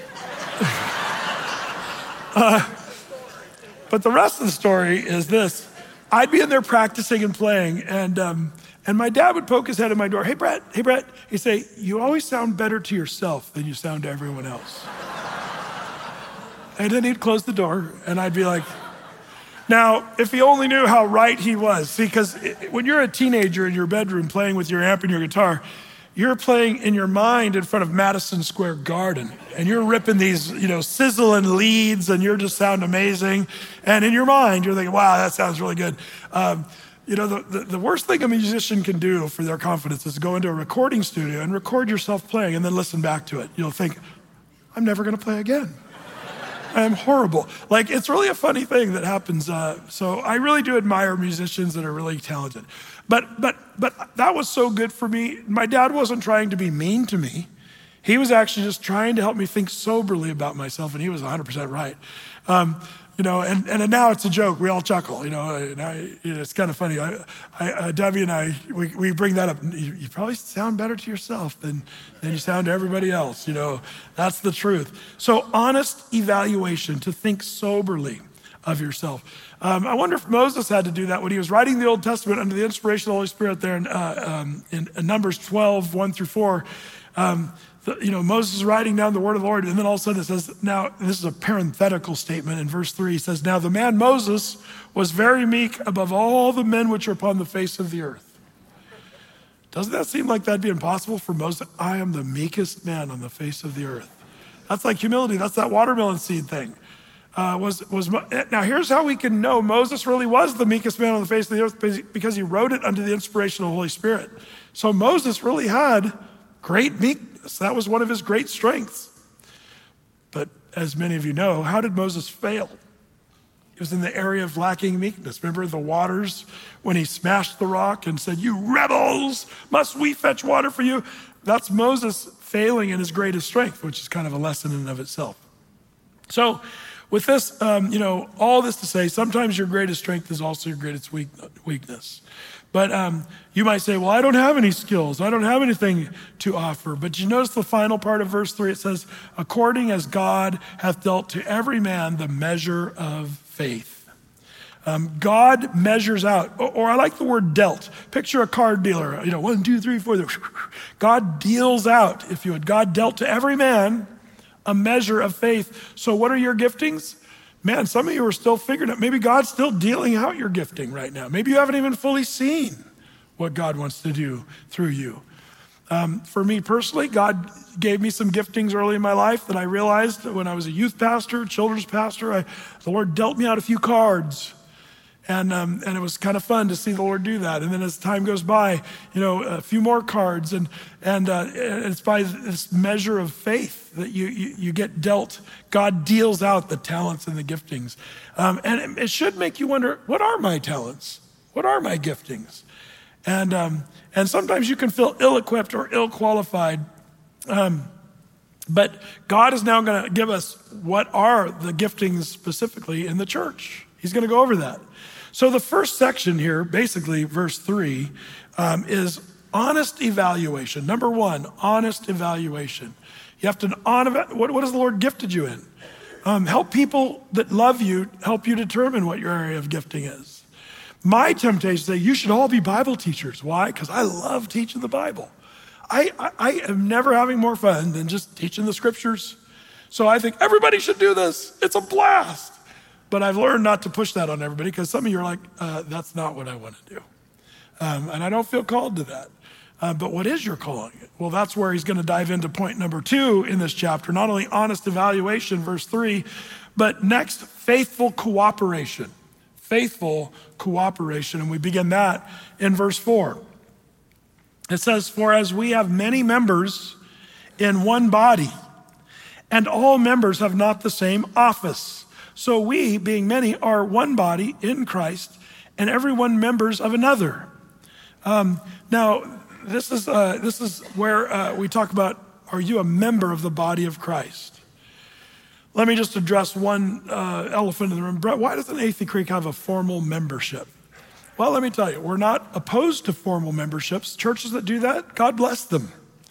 uh, but the rest of the story is this. I'd be in there practicing and playing, and um, and my dad would poke his head in my door. Hey, Brett, hey, Brett. He'd say, you always sound better to yourself than you sound to everyone else. And then he'd close the door, and I'd be like, now, if he only knew how right he was. See, because when you're a teenager in your bedroom playing with your amp and your guitar, you're playing in your mind in front of Madison Square Garden, and you're ripping these, you know, sizzling leads, and you just sound amazing. And in your mind, you're thinking, wow, that sounds really good. Um, you know, the, the, the worst thing a musician can do for their confidence is go into a recording studio and record yourself playing and then listen back to it. You'll think, I'm never gonna play again. I am horrible. Like, it's really a funny thing that happens. Uh, so I really do admire musicians that are really talented. But but but that was so good for me. My dad wasn't trying to be mean to me. He was actually just trying to help me think soberly about myself, and he was one hundred percent right. Um, you know, and, and now it's a joke. We all chuckle, you know, and I, you know, it's kind of funny. I, I, uh, Debbie and I, we, we bring that up. You, you probably sound better to yourself than, than you sound to everybody else, you know. That's the truth. So honest evaluation, to think soberly of yourself. Um, I wonder if Moses had to do that when he was writing the Old Testament under the inspiration of the Holy Spirit there in, uh, um, in, in Numbers twelve, one through four. Um, the, you know, Moses is writing down the word of the Lord, and then all of a sudden it says, now, this is a parenthetical statement in verse three. It says, now the man Moses was very meek above all the men which are upon the face of the earth. Doesn't that seem like that'd be impossible for Moses? I am the meekest man on the face of the earth. That's like humility. That's that watermelon seed thing. Uh, was was now here's how we can know Moses really was the meekest man on the face of the earth, because he wrote it under the inspiration of the Holy Spirit. So Moses really had great meekness. That was one of his great strengths. But as many of you know, how did Moses fail? It was in the area of lacking meekness. Remember the waters when he smashed the rock and said, "You rebels, must we fetch water for you?" That's Moses failing in his greatest strength, which is kind of a lesson in and of itself. So with this, um, you know, all this to say, sometimes your greatest strength is also your greatest weak, weakness. But um, you might say, well, I don't have any skills. I don't have anything to offer. But you notice the final part of verse three, it says, according as God hath dealt to every man the measure of faith. Um, God measures out, or, or I like the word dealt. Picture a card dealer, you know, one, two, three, four. God deals out, if you would. God dealt to every man a measure of faith. So what are your giftings? Man, some of you are still figuring out. Maybe God's still dealing out your gifting right now. Maybe you haven't even fully seen what God wants to do through you. Um, for me personally, God gave me some giftings early in my life that I realized when I was a youth pastor, children's pastor. I, the Lord dealt me out a few cards. And um, and it was kind of fun to see the Lord do that. And then as time goes by, you know, a few more cards, and and uh, it's by this measure of faith that you, you you get dealt. God deals out the talents and the giftings, um, and it, it should make you wonder: what are my talents? What are my giftings? And um, and sometimes you can feel ill-equipped or ill-qualified. Um, but God is now going to give us what are the giftings specifically in the church. He's going to go over that. So the first section here, basically verse three, um, is honest evaluation. Number one, honest evaluation. You have to, on, what, what has the Lord gifted you in? Um, help people that love you, help you determine what your area of gifting is. My temptation is to say, you should all be Bible teachers. Why? Because I love teaching the Bible. I, I, I am never having more fun than just teaching the scriptures. So I think everybody should do this. It's a blast. But I've learned not to push that on everybody, because some of you are like, uh, that's not what I want to do. Um, and I don't feel called to that. Uh, but what is your calling? Well, that's where he's going to dive into point number two in this chapter. Not only honest evaluation, verse three, but next, faithful cooperation. Faithful cooperation. And we begin that in verse four. It says, for as we have many members in one body, and all members have not the same office, so we, being many, are one body in Christ, and everyone members of another. Um, now, this is uh, this is where uh, we talk about, are you a member of the body of Christ? Let me just address one uh, elephant in the room. Brett, why doesn't Athey Creek have a formal membership? Well, let me tell you, we're not opposed to formal memberships. Churches that do that, God bless them.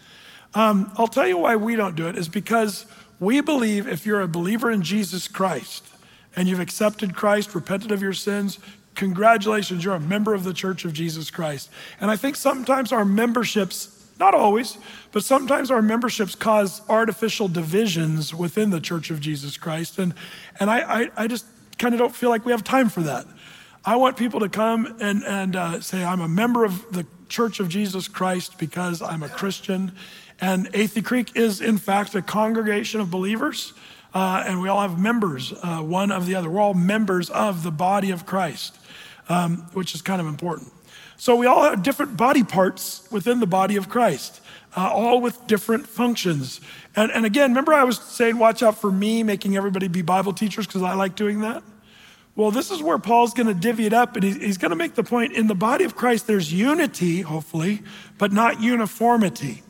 Um, I'll tell you why we don't do it, is because we believe if you're a believer in Jesus Christ and you've accepted Christ, repented of your sins, congratulations, you're a member of the Church of Jesus Christ. And I think sometimes our memberships, not always, but sometimes our memberships cause artificial divisions within the Church of Jesus Christ. And, and I, I, I just kind of don't feel like we have time for that. I want people to come and, and uh, say, I'm a member of the Church of Jesus Christ because I'm a Christian. And Athey Creek is, in fact, a congregation of believers. Uh, and we all have members, uh, one of the other. We're all members of the body of Christ, um, which is kind of important. So we all have different body parts within the body of Christ, uh, all with different functions. And, and again, remember I was saying, watch out for me making everybody be Bible teachers because I like doing that? Well, this is where Paul's going to divvy it up, and he's, he's going to make the point, in the body of Christ, there's unity, hopefully, but not uniformity.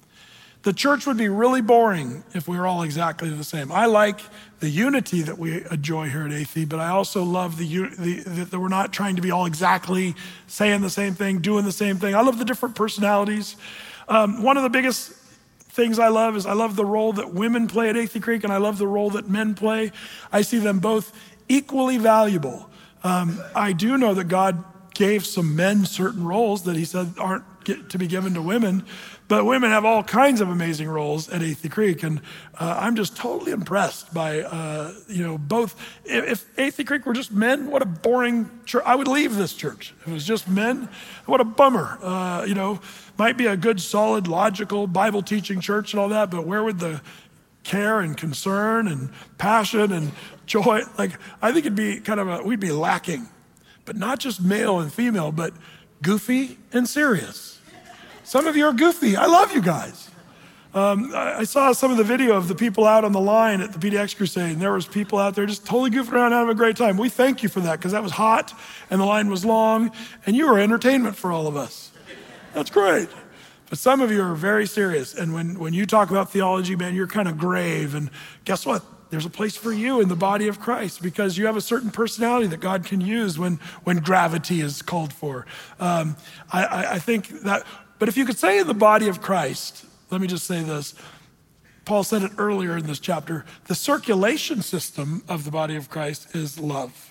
The church would be really boring if we were all exactly the same. I like the unity that we enjoy here at Athey, but I also love the, the, the that we're not trying to be all exactly saying the same thing, doing the same thing. I love the different personalities. Um, one of the biggest things I love is I love the role that women play at Athey Creek, and I love the role that men play. I see them both equally valuable. Um, I do know that God gave some men certain roles that he said aren't get to be given to women, but women have all kinds of amazing roles at Athey Creek, and uh, I'm just totally impressed by, uh, you know, both. If, if Athey Creek were just men, what a boring church. I would leave this church. If it was just men, what a bummer. Uh, you know, might be a good, solid, logical, Bible teaching church and all that, but where would the care and concern and passion and joy, like, I think it'd be kind of a, we'd be lacking, but not just male and female, but goofy and serious. Some of you are goofy. I love you guys. Um, I, I saw some of the video of the people out on the line at the P D X Crusade, and there was people out there just totally goofing around, having a great time. We thank you for that, because that was hot, and the line was long, and you were entertainment for all of us. That's great. But some of you are very serious, and when, when you talk about theology, man, you're kind of grave, and guess what? There's a place for you in the body of Christ, because you have a certain personality that God can use when, when gravity is called for. Um, I, I, I think that, but if you could say in the body of Christ, let me just say this. Paul said it earlier in this chapter, the circulation system of the body of Christ is love.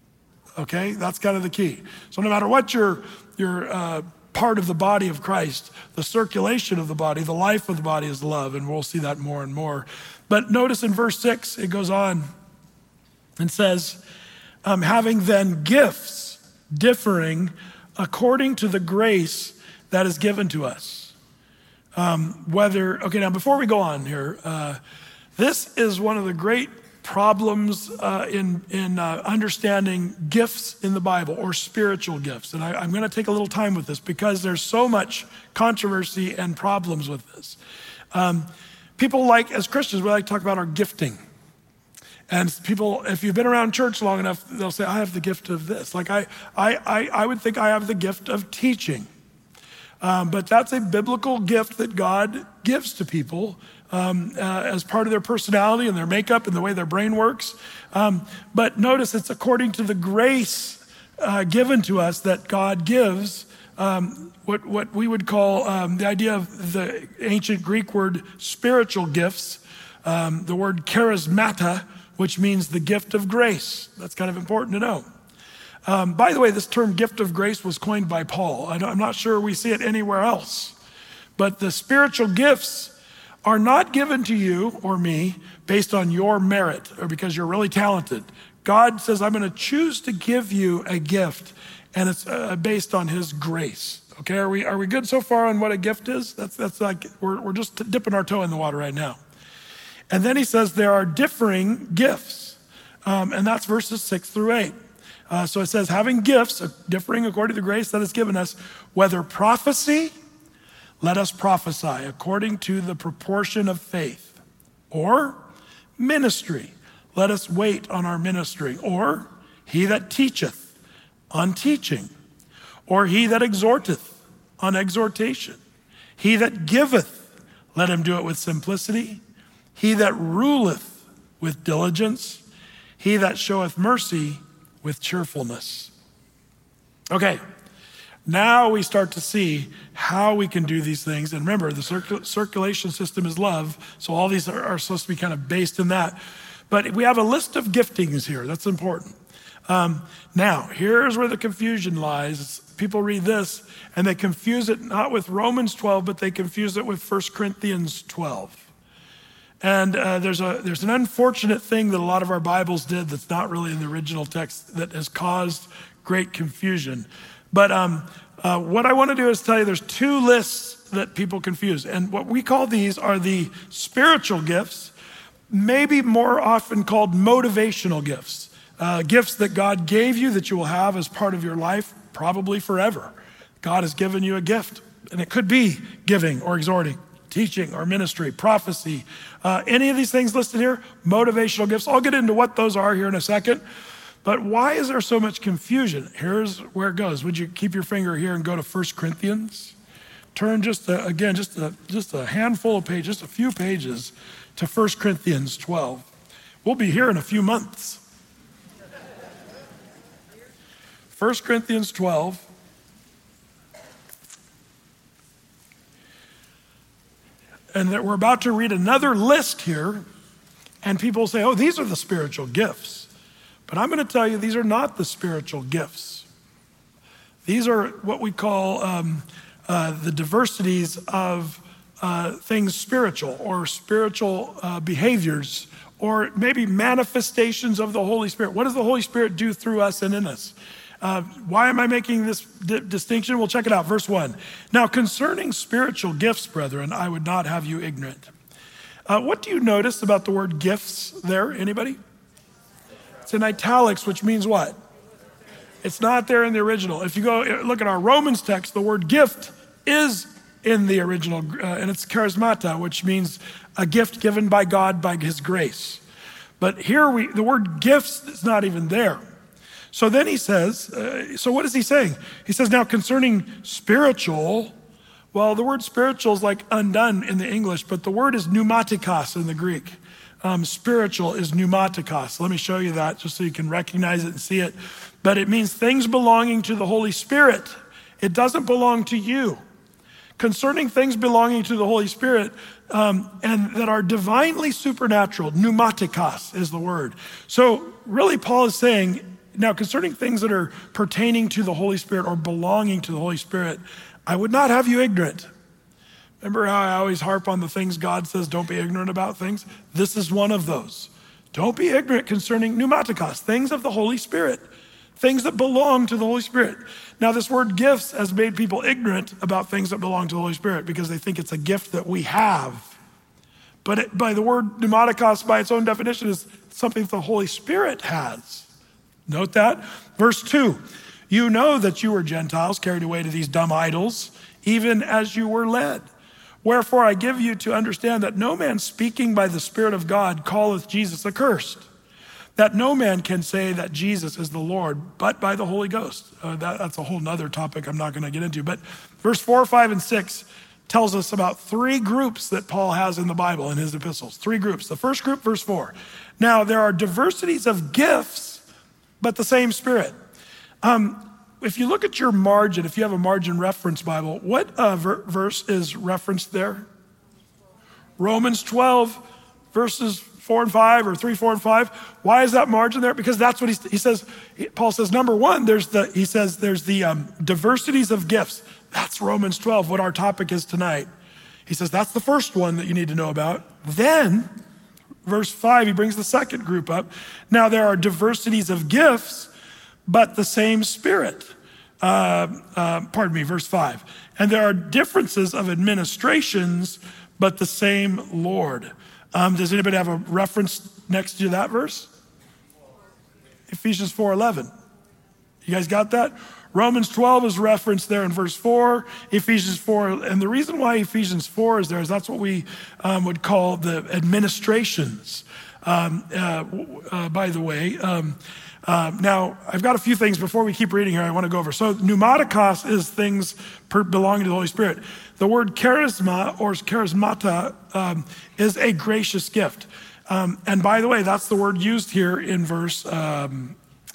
Okay, that's kind of the key. So no matter what your, your uh, part of the body of Christ, the circulation of the body, the life of the body is love, and we'll see that more and more. But notice in verse six, it goes on and says, um, having then gifts differing according to the grace that is given to us. Um, whether, okay, now before we go on here, uh, this is one of the great problems uh, in, in uh, understanding gifts in the Bible, or spiritual gifts. And I, I'm gonna take a little time with this because there's so much controversy and problems with this. Um, people like, as Christians, we like to talk about our gifting. And people, if you've been around church long enough, they'll say, I have the gift of this. Like I, I, I, I would think I have the gift of teaching. Um, but that's a biblical gift that God gives to people um, uh, as part of their personality and their makeup and the way their brain works. Um, but notice it's according to the grace uh, given to us that God gives, um, what, what we would call um, the idea of the ancient Greek word spiritual gifts, um, the word charismata, which means the gift of grace. That's kind of important to know. Um, by the way, this term gift of grace was coined by Paul. I I'm not sure we see it anywhere else. But the spiritual gifts are not given to you or me based on your merit or because you're really talented. God says, I'm going to choose to give you a gift, and it's uh, based on his grace. Okay, are we are we good so far on what a gift is? That's that's like, we're, we're just dipping our toe in the water right now. And then he says there are differing gifts, um, and that's verses six through eight. Uh, so it says, having gifts, uh, differing according to the grace that is given us, whether prophecy, let us prophesy according to the proportion of faith, or ministry, let us wait on our ministry, or he that teacheth on teaching, or he that exhorteth on exhortation, he that giveth, let him do it with simplicity, he that ruleth with diligence, he that showeth mercy with cheerfulness. Okay, now we start to see how we can do these things. And remember, the circul- circulation system is love, so all these are, are supposed to be kind of based in that. But we have a list of giftings here. That's important. Um, now, here's where the confusion lies. People read this, and they confuse it not with Romans twelve, but they confuse it with First Corinthians twelve. And uh, there's a there's an unfortunate thing that a lot of our Bibles did that's not really in the original text that has caused great confusion. But um, Uh, what I want to do is tell you there's two lists that people confuse. And what we call these are the spiritual gifts, maybe more often called motivational gifts. Uh, gifts that God gave you that you will have as part of your life, probably forever. God has given you a gift, and it could be giving or exhorting, teaching or ministry, prophecy. Uh, any of these things listed here, motivational gifts. I'll get into what those are here in a second. But why is there so much confusion? Here's where it goes. Would you keep your finger here and go to First Corinthians? Turn just, a, again, just a, just a handful of pages, just a few pages to First Corinthians twelve. We'll be here in a few months. First Corinthians twelve. And that we're about to read another list here, and people say, oh, these are the spiritual gifts. But I'm going to tell you, these are not the spiritual gifts. These are what we call um, uh, the diversities of uh, things spiritual, or spiritual uh, behaviors, or maybe manifestations of the Holy Spirit. What does the Holy Spirit do through us and in us? Uh, why am I making this di- distinction? Well, check it out, verse one. Now, concerning spiritual gifts, brethren, I would not have you ignorant. Uh, what do you notice about the word gifts there? Anybody? It's in italics, which means what? It's not there in the original. If you go look at our Romans text, the word gift is in the original, uh, and it's charismata, which means a gift given by God by his grace. But here we, the word gifts is not even there. So then he says, uh, so what is he saying? He says, now concerning spiritual, well, the word spiritual is like undone in the English, but the word is pneumatikos in the Greek. Um, spiritual is pneumatikos. Let me show you that just so you can recognize it and see it. But it means things belonging to the Holy Spirit. It doesn't belong to you. Concerning things belonging to the Holy Spirit um, and that are divinely supernatural, pneumatikos is the word. So really Paul is saying, now concerning things that are pertaining to the Holy Spirit or belonging to the Holy Spirit, I would not have you ignorant. Remember how I always harp on the things God says, don't be ignorant about things? This is one of those. Don't be ignorant concerning pneumatikos, things of the Holy Spirit, things that belong to the Holy Spirit. Now, this word gifts has made people ignorant about things that belong to the Holy Spirit because they think it's a gift that we have. But it, by the word pneumatikos, by its own definition, is something that the Holy Spirit has. Note that. Verse two, you know that you were Gentiles carried away to these dumb idols, even as you were led. Wherefore I give you to understand that no man speaking by the Spirit of God calleth Jesus accursed, that no man can say that Jesus is the Lord, but by the Holy Ghost. Uh, that, that's a whole nother topic I'm not going to get into. But verse four, five, and six tells us about three groups that Paul has in the Bible in his epistles. Three groups. The first group, verse four. Now there are diversities of gifts, but the same Spirit. Um, If you look at your margin, if you have a margin reference Bible, what uh, ver- verse is referenced there? Romans twelve, verses four and five, or three, four, and five. Why is that margin there? Because that's what he, he says. Paul says, number one, there's the, he says, there's the um, diversities of gifts. That's Romans twelve, what our topic is tonight. He says, that's the first one that you need to know about. Then, verse five, he brings the second group up. Now there are diversities of gifts, but the same Spirit. Uh, uh, pardon me, verse five. And there are differences of administrations, but the same Lord. Um, does anybody have a reference next to that verse? Ephesians four eleven. You guys got that? Romans twelve is referenced there in verse four, Ephesians four. And the reason why Ephesians four is there is that's what we um, would call the administrations. Um, uh, uh, by the way, um, Uh, now, I've got a few things before we keep reading here I want to go over. So pneumatikos is things per, belonging to the Holy Spirit. The word charisma or charismata um, is a gracious gift. Um, and by the way, that's the word used here in verse um,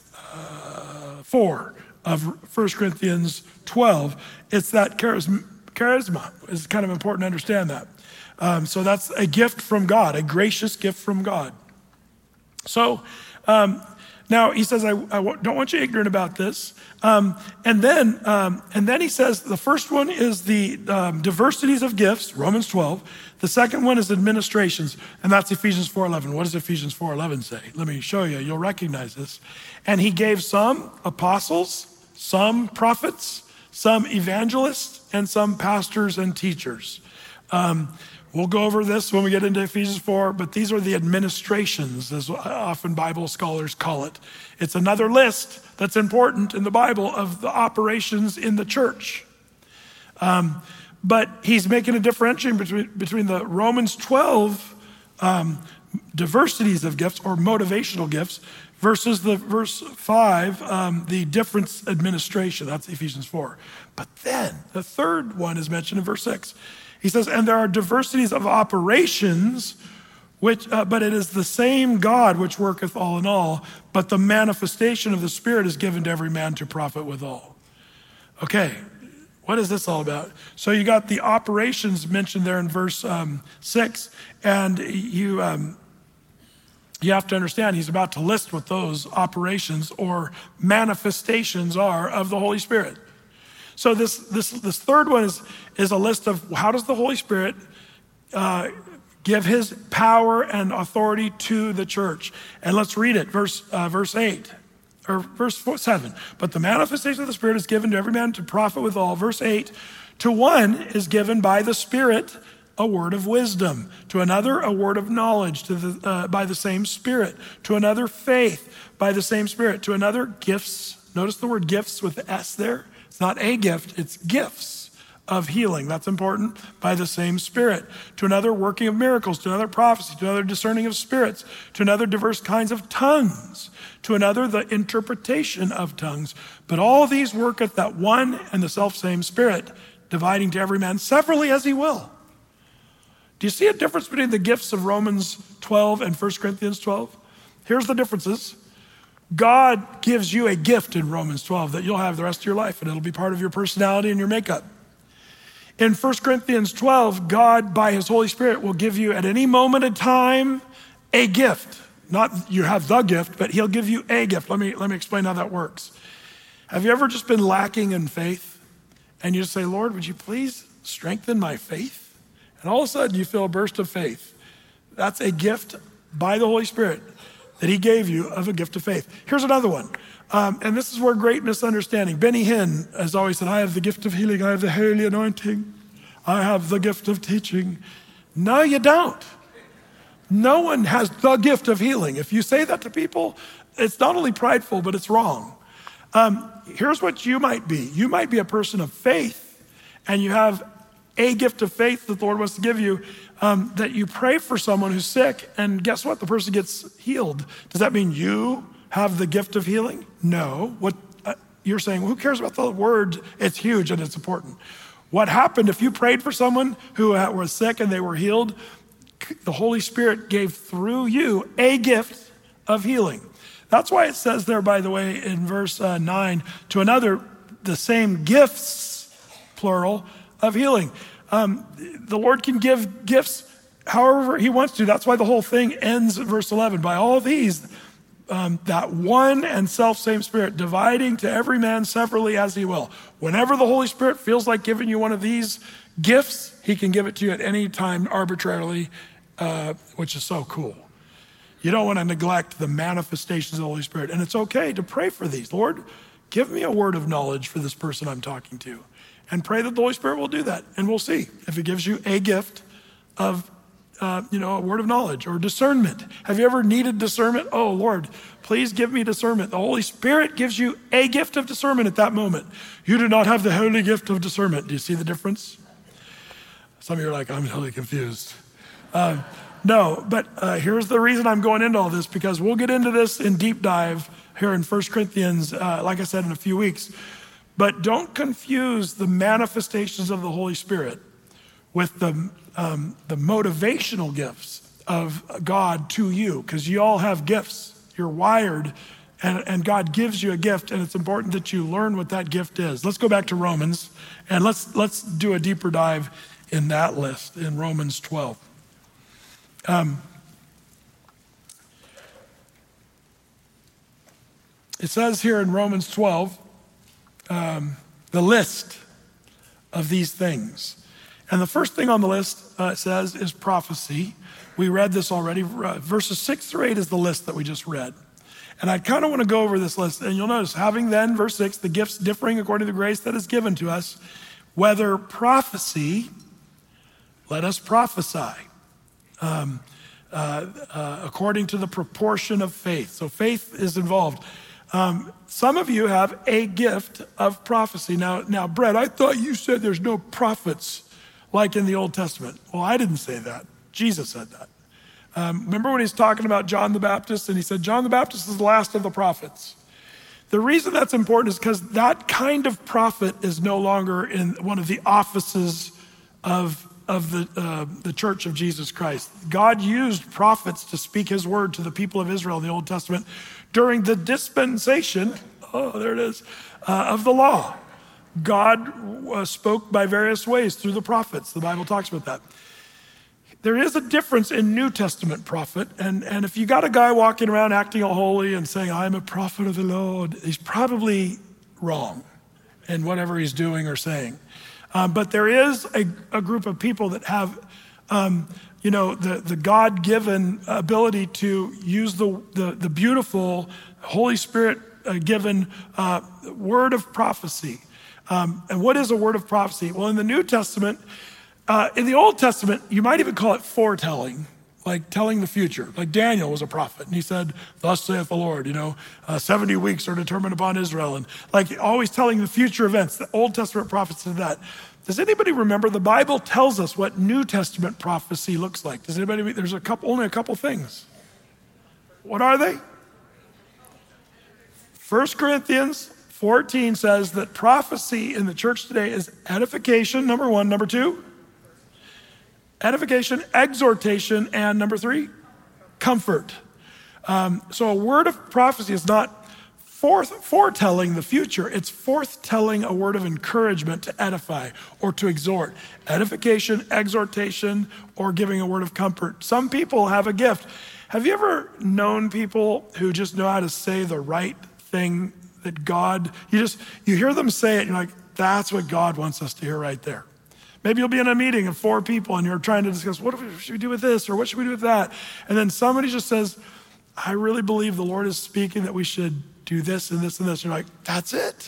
uh, four of First Corinthians twelve. It's that charisma, charisma. It's kind of important to understand that. Um, so that's a gift from God, a gracious gift from God. So, um, Now, he says, I, I don't want you ignorant about this. Um, and then um, and then he says, the first one is the um, diversities of gifts, Romans twelve. The second one is administrations, and that's Ephesians four eleven. What does Ephesians four eleven say? Let me show you. You'll recognize this. And he gave some apostles, some prophets, some evangelists and some pastors and teachers. Um, we'll go over this when we get into Ephesians four, but these are the administrations, as often Bible scholars call it. It's another list that's important in the Bible of the operations in the church. Um, but he's making a differentiation between, between the Romans twelve um, diversities of gifts or motivational gifts versus the verse five, um, the difference administration. That's Ephesians four. But then the third one is mentioned in verse six. He says, and there are diversities of operations, which, uh, but it is the same God which worketh all in all, but the manifestation of the Spirit is given to every man to profit withal. Okay, what is this all about? So you got the operations mentioned there in verse um, six, and you um, you have to understand he's about to list what those operations or manifestations are of the Holy Spirit. So this this this third one is, is a list of how does the Holy Spirit uh, give his power and authority to the church. And let's read it, verse uh, verse eight, or verse four, seven. But the manifestation of the Spirit is given to every man to profit withal. Verse eight, to one is given by the Spirit a word of wisdom, to another a word of knowledge to the, uh, by the same Spirit, to another faith by the same Spirit, to another gifts. Notice the word gifts with the S there. It's not a gift, it's gifts of healing. That's important, by the same Spirit. To another working of miracles, to another prophecy, to another discerning of spirits, to another diverse kinds of tongues, to another the interpretation of tongues. But all these worketh that one and the selfsame Spirit, dividing to every man severally as he will. Do you see a difference between the gifts of Romans twelve and First Corinthians twelve? Here's the differences. God gives you a gift in Romans twelve that you'll have the rest of your life, and it'll be part of your personality and your makeup. In First Corinthians twelve, God, by his Holy Spirit, will give you at any moment in time a gift. Not you have the gift, but he'll give you a gift. Let me, let me explain how that works. Have you ever just been lacking in faith? And you just say, Lord, would you please strengthen my faith? And all of a sudden you feel a burst of faith. That's a gift by the Holy Spirit that he gave you of a gift of faith. Here's another one. Um, and this is where great misunderstanding. Benny Hinn has always said, I have the gift of healing. I have the holy anointing. I have the gift of teaching. No, you don't. No one has the gift of healing. If you say that to people, it's not only prideful, but it's wrong. Um, here's what you might be. You might be a person of faith, and you have a gift of faith that the Lord wants to give you, um, that you pray for someone who's sick, and guess what? The person gets healed. Does that mean you have the gift of healing? No. What uh, you're saying, who cares about the word? It's huge and it's important. What happened if you prayed for someone who was sick and they were healed? The Holy Spirit gave through you a gift of healing. That's why it says there, by the way, in verse uh, nine, to another, the same gifts, plural, of healing. Um, the Lord can give gifts however he wants to. That's why the whole thing ends at verse eleven. By all these, um, that one and self-same Spirit, dividing to every man severally as he will. Whenever the Holy Spirit feels like giving you one of these gifts, he can give it to you at any time arbitrarily, uh, which is so cool. You don't want to neglect the manifestations of the Holy Spirit. And it's okay to pray for these. Lord, give me a word of knowledge for this person I'm talking to. And pray that the Holy Spirit will do that. And we'll see if it gives you a gift of, uh, you know, a word of knowledge or discernment. Have you ever needed discernment? Oh, Lord, please give me discernment. The Holy Spirit gives you a gift of discernment at that moment. You do not have the holy gift of discernment. Do you see the difference? Some of you are like, I'm totally confused. Uh, no, but uh, here's the reason I'm going into all this, because we'll get into this in deep dive here in First Corinthians, uh, like I said, in a few weeks. But don't confuse the manifestations of the Holy Spirit with the, um, the motivational gifts of God to you, because you all have gifts. You're wired, and, and God gives you a gift, and it's important that you learn what that gift is. Let's go back to Romans, and let's, let's do a deeper dive in that list in Romans twelve. Um, it says here in Romans twelve, Um, the list of these things. And the first thing on the list uh, it says is prophecy. We read this already. Uh, verses six through eight is the list that we just read. And I kind of want to go over this list. And you'll notice, having then, verse six, the gifts differing according to the grace that is given to us, whether prophecy, let us prophesy, um, uh, uh, according to the proportion of faith. So faith is involved. Um, some of you have a gift of prophecy. Now, now, Brett, I thought you said there's no prophets like in the Old Testament. Well, I didn't say that. Jesus said that. Um, remember when he's talking about John the Baptist, and he said, John the Baptist is the last of the prophets. The reason that's important is because that kind of prophet is no longer in one of the offices of, of the, uh, the Church of Jesus Christ. God used prophets to speak his word to the people of Israel in the Old Testament during the dispensation, oh, there it is, uh, of the law. God uh, spoke by various ways through the prophets. The Bible talks about that. There is a difference in New Testament prophet, and, and if you got a guy walking around acting all holy and saying, I'm a prophet of the Lord, he's probably wrong in whatever he's doing or saying. Um, but there is a, a group of people that have, um, you know, the, the God-given ability to use the, the, the beautiful Holy Spirit-given uh, word of prophecy. Um, and what is a word of prophecy? Well, in the New Testament, Uh, in the Old Testament, you might even call it foretelling, like telling the future. Like Daniel was a prophet, and he said, thus saith the Lord, you know, uh, seventy weeks are determined upon Israel. And like always telling the future events. The Old Testament prophets did that. Does anybody remember? The Bible tells us what New Testament prophecy looks like. Does anybody, there's a couple, only a couple things. What are they? First Corinthians fourteen says that prophecy in the church today is edification, number one. Number two, edification, exhortation, and number three, comfort. Um, so a word of prophecy is not forth, foretelling the future. It's forthtelling a word of encouragement to edify or to exhort. Edification, exhortation, or giving a word of comfort. Some people have a gift. Have you ever known people who just know how to say the right thing that God, you just, you hear them say it, and you're like, that's what God wants us to hear right there. Maybe you'll be in a meeting of four people and you're trying to discuss, what should we do with this or what should we do with that? And then somebody just says, I really believe the Lord is speaking that we should do this and this and this. And you're like, that's it?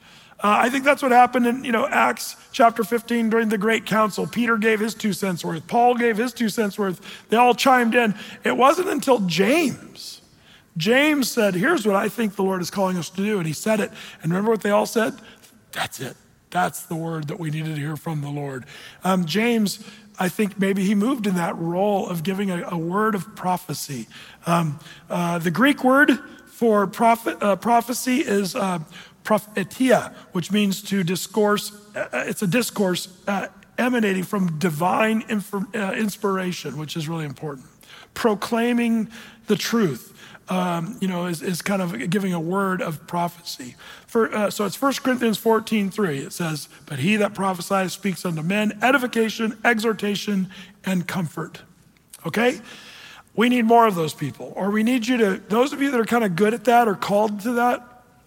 Uh, I think that's what happened in, you know, Acts chapter fifteen during the Great Council. Peter gave his two cents worth. Paul gave his two cents worth. They all chimed in. It wasn't until James. James said, here's what I think the Lord is calling us to do. And he said it. And remember what they all said? That's it. That's the word that we needed to hear from the Lord. Um, James, I think maybe he moved in that role of giving a, a word of prophecy. Um, uh, the Greek word for prophet, uh, prophecy is uh, prophetia, which means to discourse. Uh, it's a discourse uh, emanating from divine infor- uh, inspiration, which is really important. Proclaiming the truth. Um, you know, is, is kind of giving a word of prophecy. For, uh, so it's First Corinthians fourteen three. It says, but he that prophesies speaks unto men edification, exhortation, and comfort. Okay? We need more of those people. Or we need you to, those of you that are kind of good at that or called to that,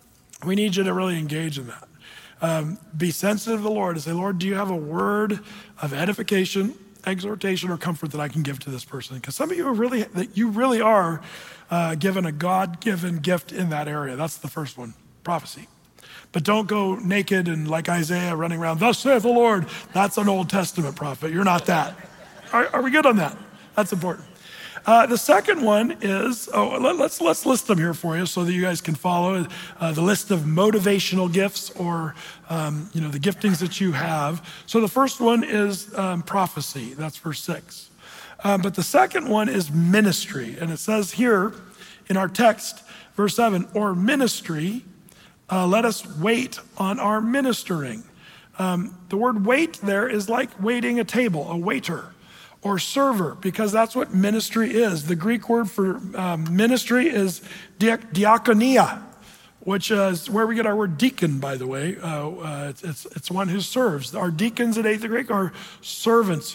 we need you to really engage in that. Um, be sensitive to the Lord and say, Lord, do you have a word of edification, exhortation, or comfort that I can give to this person? Because some of you are really, that you really are uh, given a God-given gift in that area. That's the first one, prophecy. But don't go naked and like Isaiah running around, thus saith the Lord. That's an Old Testament prophet. You're not that. Are, are we good on that? That's important. Uh, the second one is, oh, let, let's let's list them here for you so that you guys can follow uh, the list of motivational gifts or, um, you know, the giftings that you have. So the first one is um, prophecy. That's verse six. Um, but the second one is ministry. And it says here in our text, verse seven, or ministry, uh, let us wait on our ministering. Um, the word wait there is like waiting a table, a waiter. Or server, because that's what ministry is. The Greek word for um, ministry is diak- diakonia, which is where we get our word deacon, by the way. Uh, uh, it's, it's, it's one who serves. Our deacons at Eighth Greek are servants.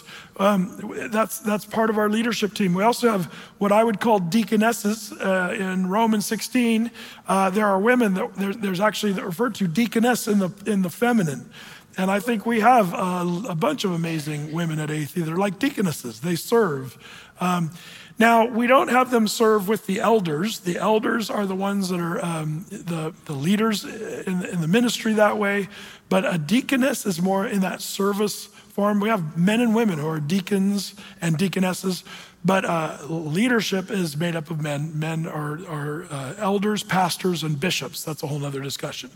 Um, that's, that's part of our leadership team. We also have what I would call deaconesses uh, in Romans sixteen. Uh, there are women that there, there's actually that referred to deaconess in the in the feminine. And I think we have uh, a bunch of amazing women at Eighth. They're like deaconesses. They serve. Um, Now, we don't have them serve with the elders. The elders are the ones that are um, the, the leaders in, in the ministry that way. But a deaconess is more in that service form. We have men and women who are deacons and deaconesses, but uh, leadership is made up of men. Men are, are uh, elders, pastors, and bishops. That's a whole other discussion.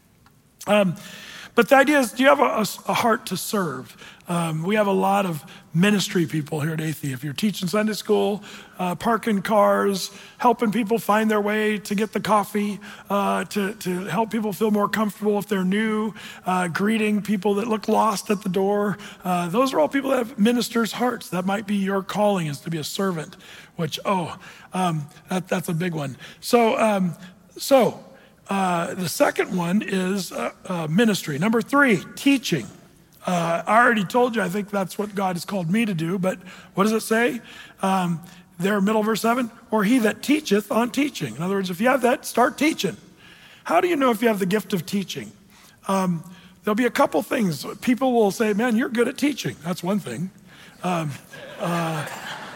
Um, But the idea is, do you have a, a heart to serve? Um, we have a lot of ministry people here at A T H. If you're teaching Sunday school, uh, parking cars, helping people find their way to get the coffee, uh, to, to help people feel more comfortable if they're new, uh, greeting people that look lost at the door. Uh, those are all people that have ministers' hearts. That might be your calling, is to be a servant, which, oh, um, that, that's a big one. So, um, so, Uh, the second one is uh, uh, ministry. Number three, teaching. Uh, I already told you, I think that's what God has called me to do, but what does it say? Um, there, middle of verse seven, or he that teacheth on teaching. In other words, if you have that, start teaching. How do you know if you have the gift of teaching? Um, there'll be a couple things. People will say, man, you're good at teaching. That's one thing. Um, uh,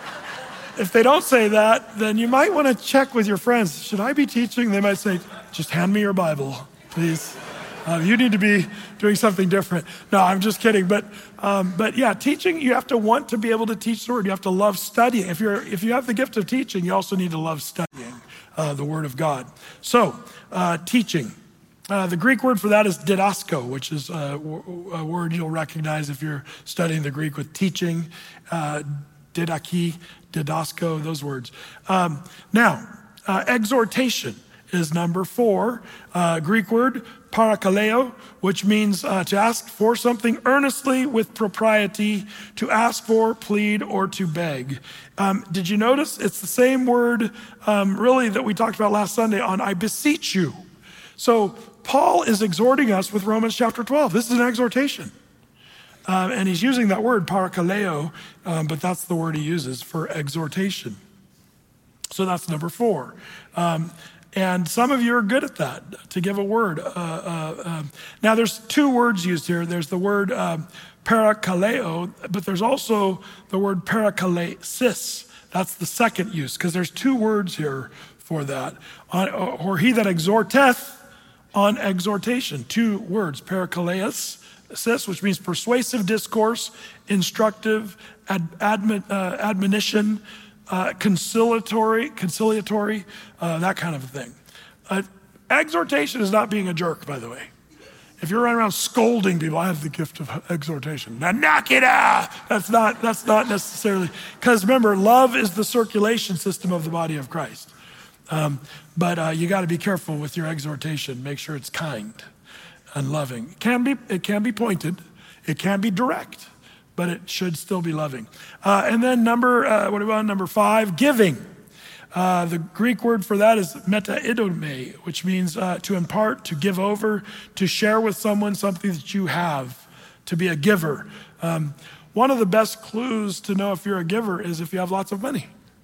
if they don't say that, then you might want to check with your friends. Should I be teaching? They might say, just hand me your Bible, please. Uh, you need to be doing something different. No, I'm just kidding. But um, but yeah, teaching, you have to want to be able to teach the word. You have to love studying. If you're if you have the gift of teaching, you also need to love studying uh, the word of God. So uh, teaching. Uh, the Greek word for that is didasko, which is a, a word you'll recognize if you're studying the Greek with teaching. Uh, didaki, didasko, those words. Um, now, uh, exhortation is number four, uh, Greek word, parakaleo, which means uh, to ask for something earnestly with propriety, to ask for, plead, or to beg. Um, did you notice? It's the same word, um, really, that we talked about last Sunday on I beseech you. So Paul is exhorting us with Romans chapter twelve. This is an exhortation. Uh, and he's using that word, parakaleo, um, but that's the word he uses for exhortation. So that's number four. Um, And some of you are good at that, to give a word. Uh, uh, uh, now, there's two words used here. There's the word um, parakaleo, but there's also the word parakalesis. That's the second use, because there's two words here for that. On, or he that exhorteth on exhortation. Two words, parakalesis, which means persuasive discourse, instructive, ad, admon, uh, admonition, Uh, conciliatory, conciliatory, uh, that kind of a thing. Uh, exhortation is not being a jerk, by the way. If you're running around scolding people, I have the gift of exhortation. Now knock it out. That's not, that's not necessarily, because remember, love is the circulation system of the body of Christ. Um, but uh, you got to be careful with your exhortation. Make sure it's kind and loving. It can be, it can be pointed. It can be direct, but it should still be loving. Uh, and then number, uh, what about number five? Giving. Uh, the Greek word for that is metaidome, which means uh, to impart, to give over, to share with someone something that you have, to be a giver. Um, one of the best clues to know if you're a giver is if you have lots of money.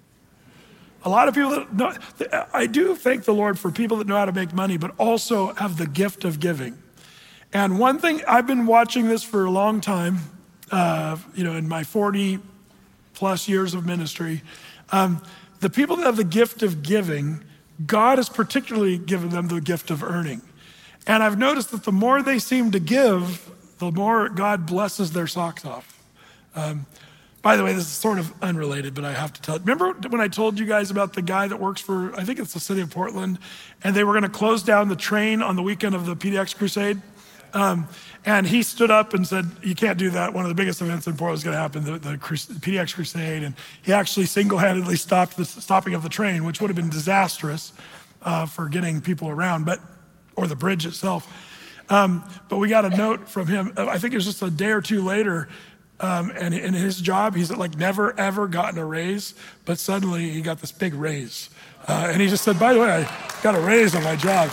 A lot of people that know, I do thank the Lord for people that know how to make money, but also have the gift of giving. And one thing, I've been watching this for a long time, Uh, you know, in my forty plus years of ministry, um, the people that have the gift of giving, God has particularly given them the gift of earning. And I've noticed that the more they seem to give, the more God blesses their socks off. Um, by the way, this is sort of unrelated, but I have to tell it. Remember when I told you guys about the guy that works for, I think it's the city of Portland, and they were going to close down the train on the weekend of the P D X Crusade? Um, and he stood up and said, you can't do that. One of the biggest events in Portland is going to happen, the, the P D X Crusade. And he actually single-handedly stopped the stopping of the train, which would have been disastrous uh, for getting people around, but or the bridge itself. Um, but we got a note from him. I think it was just a day or two later. Um, and in his job, he's like never, ever gotten a raise. But suddenly he got this big raise. Uh, and he just said, by the way, I got a raise on my job.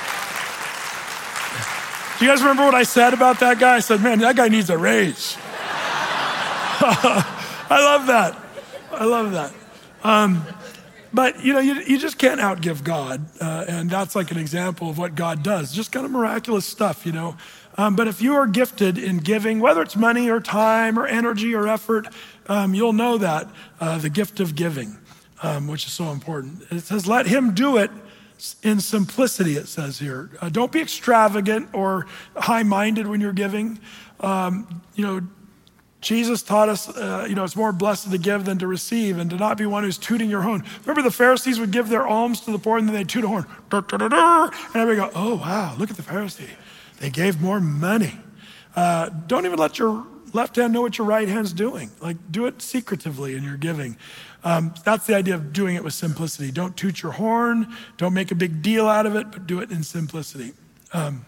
Do you guys remember what I said about that guy? I said, man, that guy needs a raise. I love that. I love that. Um, but, you know, you, you just can't outgive God. Uh, and that's like an example of what God does. Just kind of miraculous stuff, you know. Um, but if you are gifted in giving, whether it's money or time or energy or effort, um, you'll know that, uh, the gift of giving. um, which is so important. It says, let him do it in simplicity, it says here. Uh, don't be extravagant or high-minded when you're giving. Um, you know, Jesus taught us, uh, you know, it's more blessed to give than to receive, and to not be one who's tooting your horn. Remember the Pharisees would give their alms to the poor and then they'd toot a horn. Dur, dur, dur, dur, and everybody go, oh, wow, look at the Pharisee. They gave more money. Uh, don't even let your left hand know what your right hand's doing. Like, do it secretively in your giving. Um, that's the idea of doing it with simplicity. Don't toot your horn. Don't make a big deal out of it, but do it in simplicity. Um,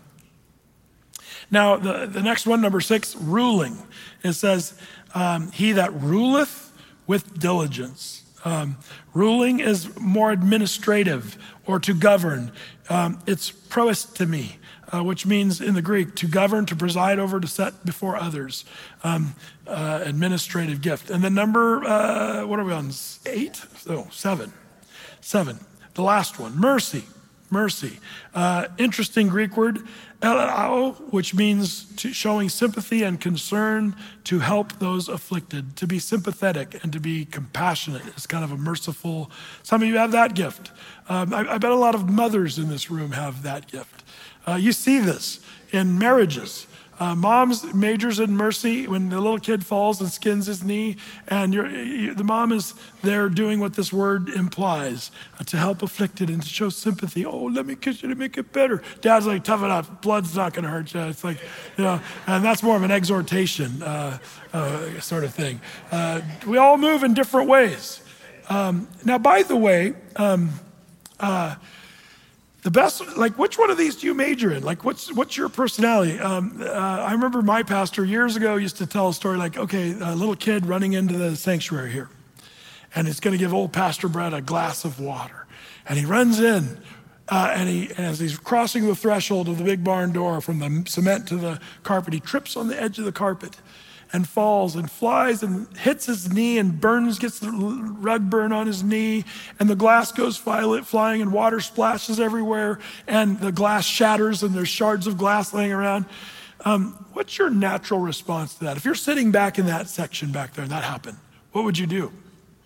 now, the, the next one, number six, ruling. It says, um, he that ruleth with diligence. Um, ruling is more administrative or to govern. Um, it's proestemi, uh, which means in the Greek, to govern, to preside over, to set before others. Um, uh, administrative gift. And then number, uh, what are we on? Eight? No, seven. Seven. The last one, mercy. Mercy. Uh, interesting Greek word, elao, which means to showing sympathy and concern to help those afflicted, to be sympathetic and to be compassionate. It's kind of a merciful, some of you have that gift. Um, I, I bet a lot of mothers in this room have that gift. Uh, you see this in marriages. Uh, mom's majors in mercy when the little kid falls and skins his knee, and you're, you, the mom is there doing what this word implies, uh, to help afflicted and to show sympathy. Oh, let me kiss you to make it better. Dad's like, tough it out. Blood's not going to hurt you. It's like, you know, and that's more of an exhortation uh, uh, sort of thing. Uh, we all move in different ways. Um, now, by the way, um, uh, The best, like, which one of these do you major in? Like, what's what's your personality? Um, uh, I remember my pastor years ago used to tell a story like, okay, a little kid running into the sanctuary here, and he's going to give old Pastor Brett a glass of water. And he runs in, uh, and he and as he's crossing the threshold of the big barn door from the cement to the carpet, he trips on the edge of the carpet and falls and flies and hits his knee and burns, gets the rug burn on his knee, and the glass goes flying and water splashes everywhere, and the glass shatters and there's shards of glass laying around. Um, what's your natural response to that? If you're sitting back in that section back there and that happened, what would you do?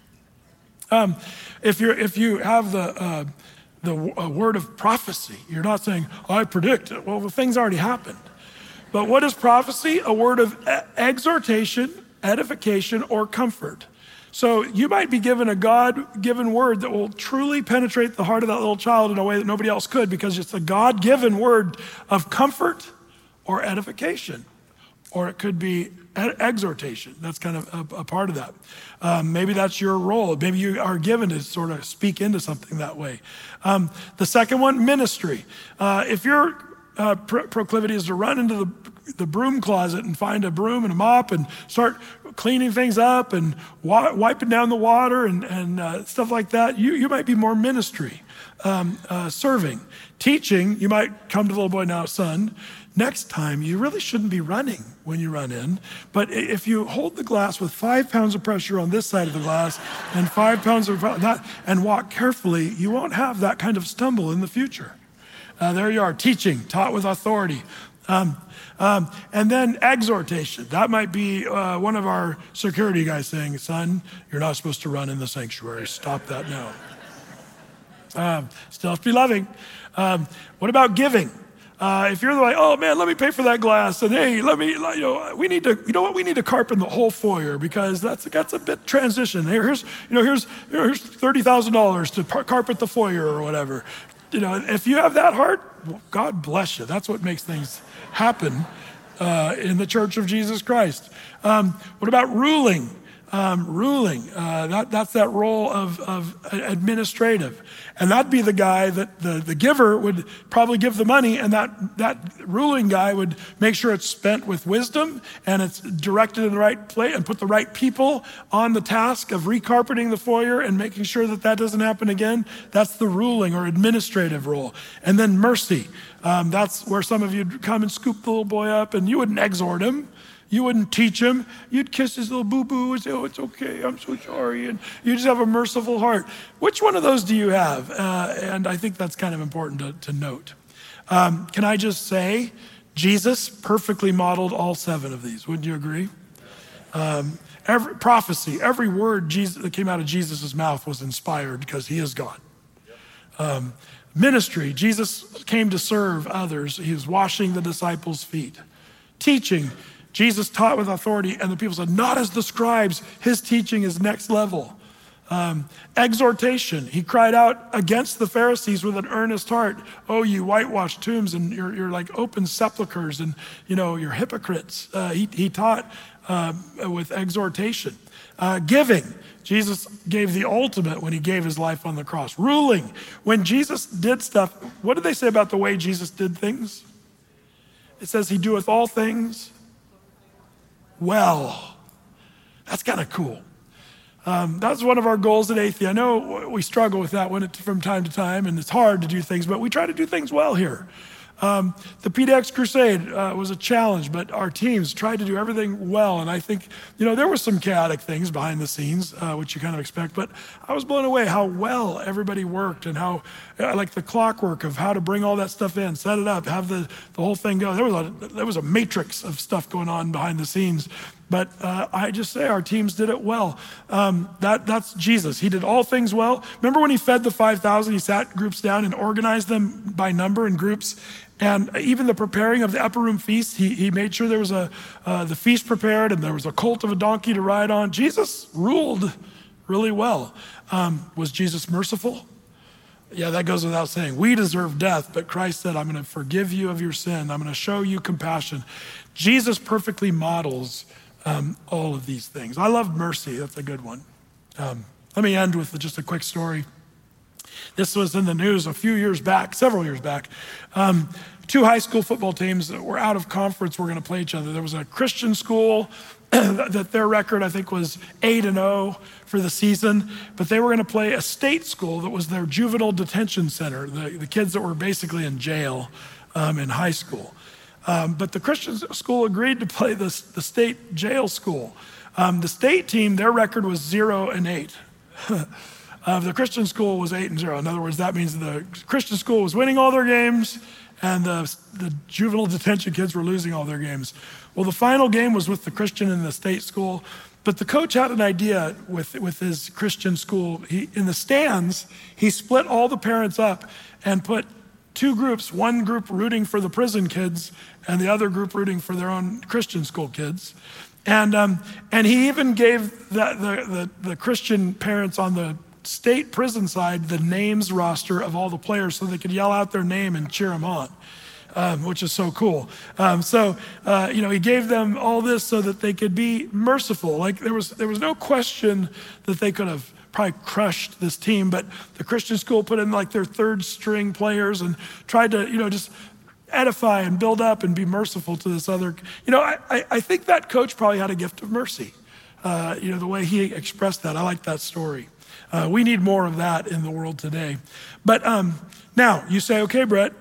Um, if you're if you have the uh, the uh, word of prophecy, you're not saying, I predict it. Well, the thing's already happened. But what is prophecy? A word of exhortation, edification, or comfort. So you might be given a God-given word that will truly penetrate the heart of that little child in a way that nobody else could, because it's a God-given word of comfort or edification. Or it could be exhortation. That's kind of a, a part of that. Um, maybe that's your role. Maybe you are given to sort of speak into something that way. Um, the second one, ministry. Uh, if you're Uh, pro- proclivity is to run into the, the broom closet and find a broom and a mop and start cleaning things up and wa- wiping down the water and, and uh, stuff like that. You, you might be more ministry, um, uh, serving. Teaching, you might come to the little boy, now son, next time you really shouldn't be running when you run in, but if you hold the glass with five pounds of pressure on this side of the glass and five pounds of that and walk carefully, you won't have that kind of stumble in the future. Uh, there you are, teaching, taught with authority. Um, um, and then exhortation. That might be uh, one of our security guys saying, son, you're not supposed to run in the sanctuary. Stop that now. Um, still have to be loving. Um, what about giving? Uh, if you're like, oh man, let me pay for that glass, and hey, let me, you know, we need to, you know what, we need to carpet the whole foyer because that's that's a bit transition. Here, here's, you know, here's here's thirty thousand dollars to par- carpet the foyer or whatever. You know, if you have that heart, well, God bless you. That's what makes things happen uh, in the Church of Jesus Christ. Um, what about ruling? Um, ruling, uh, that, that's that role of, of administrative. And that'd be the guy that the, the giver would probably give the money, and that, that ruling guy would make sure it's spent with wisdom and it's directed in the right place and put the right people on the task of recarpeting the foyer and making sure that that doesn't happen again. That's the ruling or administrative role. And then mercy. Um, that's where some of you'd come and scoop the little boy up, and you wouldn't exhort him. You wouldn't teach him. You'd kiss his little boo-boo and say, oh, it's okay, I'm so sorry. And you just have a merciful heart. Which one of those do you have? Uh, and I think that's kind of important to, to note. Um, can I just say, Jesus perfectly modeled all seven of these. Wouldn't you agree? Um, every prophecy, every word Jesus, that came out of Jesus' mouth was inspired because he is God. Um, ministry, Jesus came to serve others. He was washing the disciples' feet. Teaching, Jesus taught with authority, and the people said, not as the scribes, his teaching is next level. Um, exhortation, he cried out against the Pharisees with an earnest heart. Oh, you whitewashed tombs, and you're, you're like open sepulchers, and you know, you're hypocrites. Uh, he, he taught uh, with exhortation. Uh, giving, Jesus gave the ultimate when he gave his life on the cross. Ruling, when Jesus did stuff, what did they say about the way Jesus did things? It says he doeth all things well. That's kind of cool. Um, that's one of our goals at Athey. I know we struggle with that one from time to time, and it's hard to do things, but we try to do things well here. Um, the P D X Crusade uh, was a challenge, but our teams tried to do everything well. And I think, you know, there were some chaotic things behind the scenes, uh, which you kind of expect, but I was blown away how well everybody worked and how, uh, like the clockwork of how to bring all that stuff in, set it up, have the, the whole thing go. There was a, there was a matrix of stuff going on behind the scenes. But uh, I just say our teams did it well. Um, that, that's Jesus. He did all things well. Remember when he fed the five thousand, he sat groups down and organized them by number in groups? And even the preparing of the upper room feast, he, he made sure there was a uh, the feast prepared and there was a colt of a donkey to ride on. Jesus ruled really well. Um, was Jesus merciful? Yeah, that goes without saying. We deserve death, but Christ said, I'm going to forgive you of your sin. I'm going to show you compassion. Jesus perfectly models um, all of these things. I love mercy. That's a good one. Um, let me end with just a quick story. This was in the news a few years back, several years back. Um, two high school football teams that were out of conference were going to play each other. There was a Christian school that their record, I think, was eight and oh for the season, but they were going to play a state school that was their juvenile detention center, the, the kids that were basically in jail um, in high school. Um, but the Christian school agreed to play this, the state jail school. Um, the state team, their record was zero and eight. Uh, the Christian school was eight and zero. In other words, that means the Christian school was winning all their games and the, the juvenile detention kids were losing all their games. Well, the final game was with the Christian and the state school, but the coach had an idea with, with his Christian school. He, in the stands, he split all the parents up and put two groups, one group rooting for the prison kids and the other group rooting for their own Christian school kids. And um, and he even gave the, the, the, the Christian parents on the state prison side the names roster of all the players so they could yell out their name and cheer them on, um, which is so cool. Um, so, uh, you know, he gave them all this so that they could be merciful. Like there was, there was no question that they could have probably crushed this team, but the Christian school put in like their third string players and tried to, you know, just edify and build up and be merciful to this other. You know, I, I think that coach probably had a gift of mercy. Uh, you know, the way he expressed that, I like that story. Uh, we need more of that in the world today. But um, now you say, okay, Brett,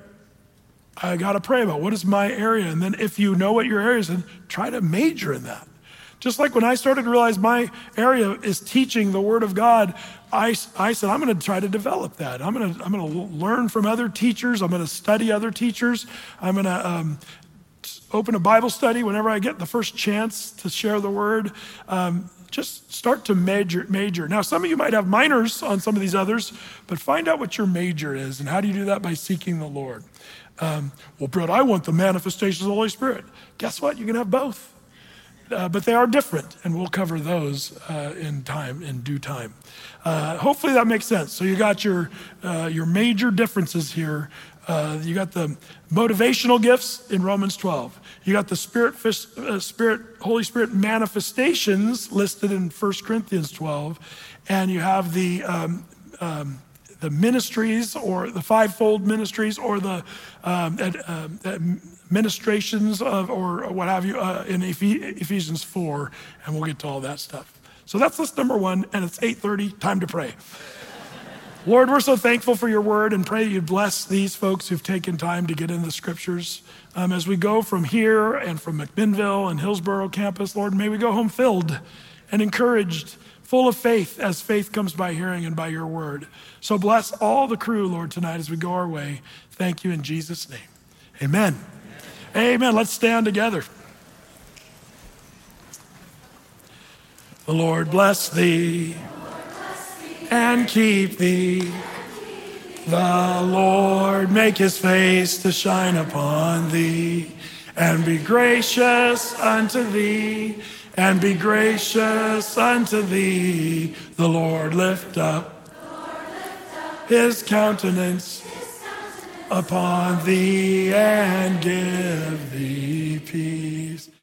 I got to pray about what is my area. And then if you know what your area is, then try to major in that. Just like when I started to realize my area is teaching the Word of God, I, I said, I'm going to try to develop that. I'm going to I'm going to learn from other teachers. I'm going to study other teachers. I'm going to um, open a Bible study whenever I get the first chance to share the Word. Um, Just start to major, major. Now, some of you might have minors on some of these others, but find out what your major is. And how do you do that? By seeking the Lord. Um, well, Brett, I want the manifestations of the Holy Spirit. Guess what? You can have both. Uh, but they are different, and we'll cover those uh, in time, in due time. Uh, hopefully that makes sense. So you got your, uh, your major differences here. Uh, you got the motivational gifts in Romans twelve. You got the Spirit, uh, Spirit, Holy Spirit manifestations listed in First Corinthians twelve, and you have the um, um, the ministries or the fivefold ministries or the um, uh, ministrations of or what have you uh, in Ephesians four, and we'll get to all that stuff. So that's list number one, and it's eight thirty. Time to pray. Lord, we're so thankful for your word and pray you bless these folks who've taken time to get in the scriptures. Um, as we go from here and from McMinnville and Hillsborough campus, Lord, may we go home filled and encouraged, full of faith as faith comes by hearing and by your word. So bless all the crew, Lord, tonight as we go our way. Thank you in Jesus' name. Amen. Amen. Amen. Let's stand together. The Lord bless thee and keep thee. The Lord make his face to shine upon thee and be gracious unto thee, and be gracious unto thee. The Lord lift up his countenance upon thee and give thee peace.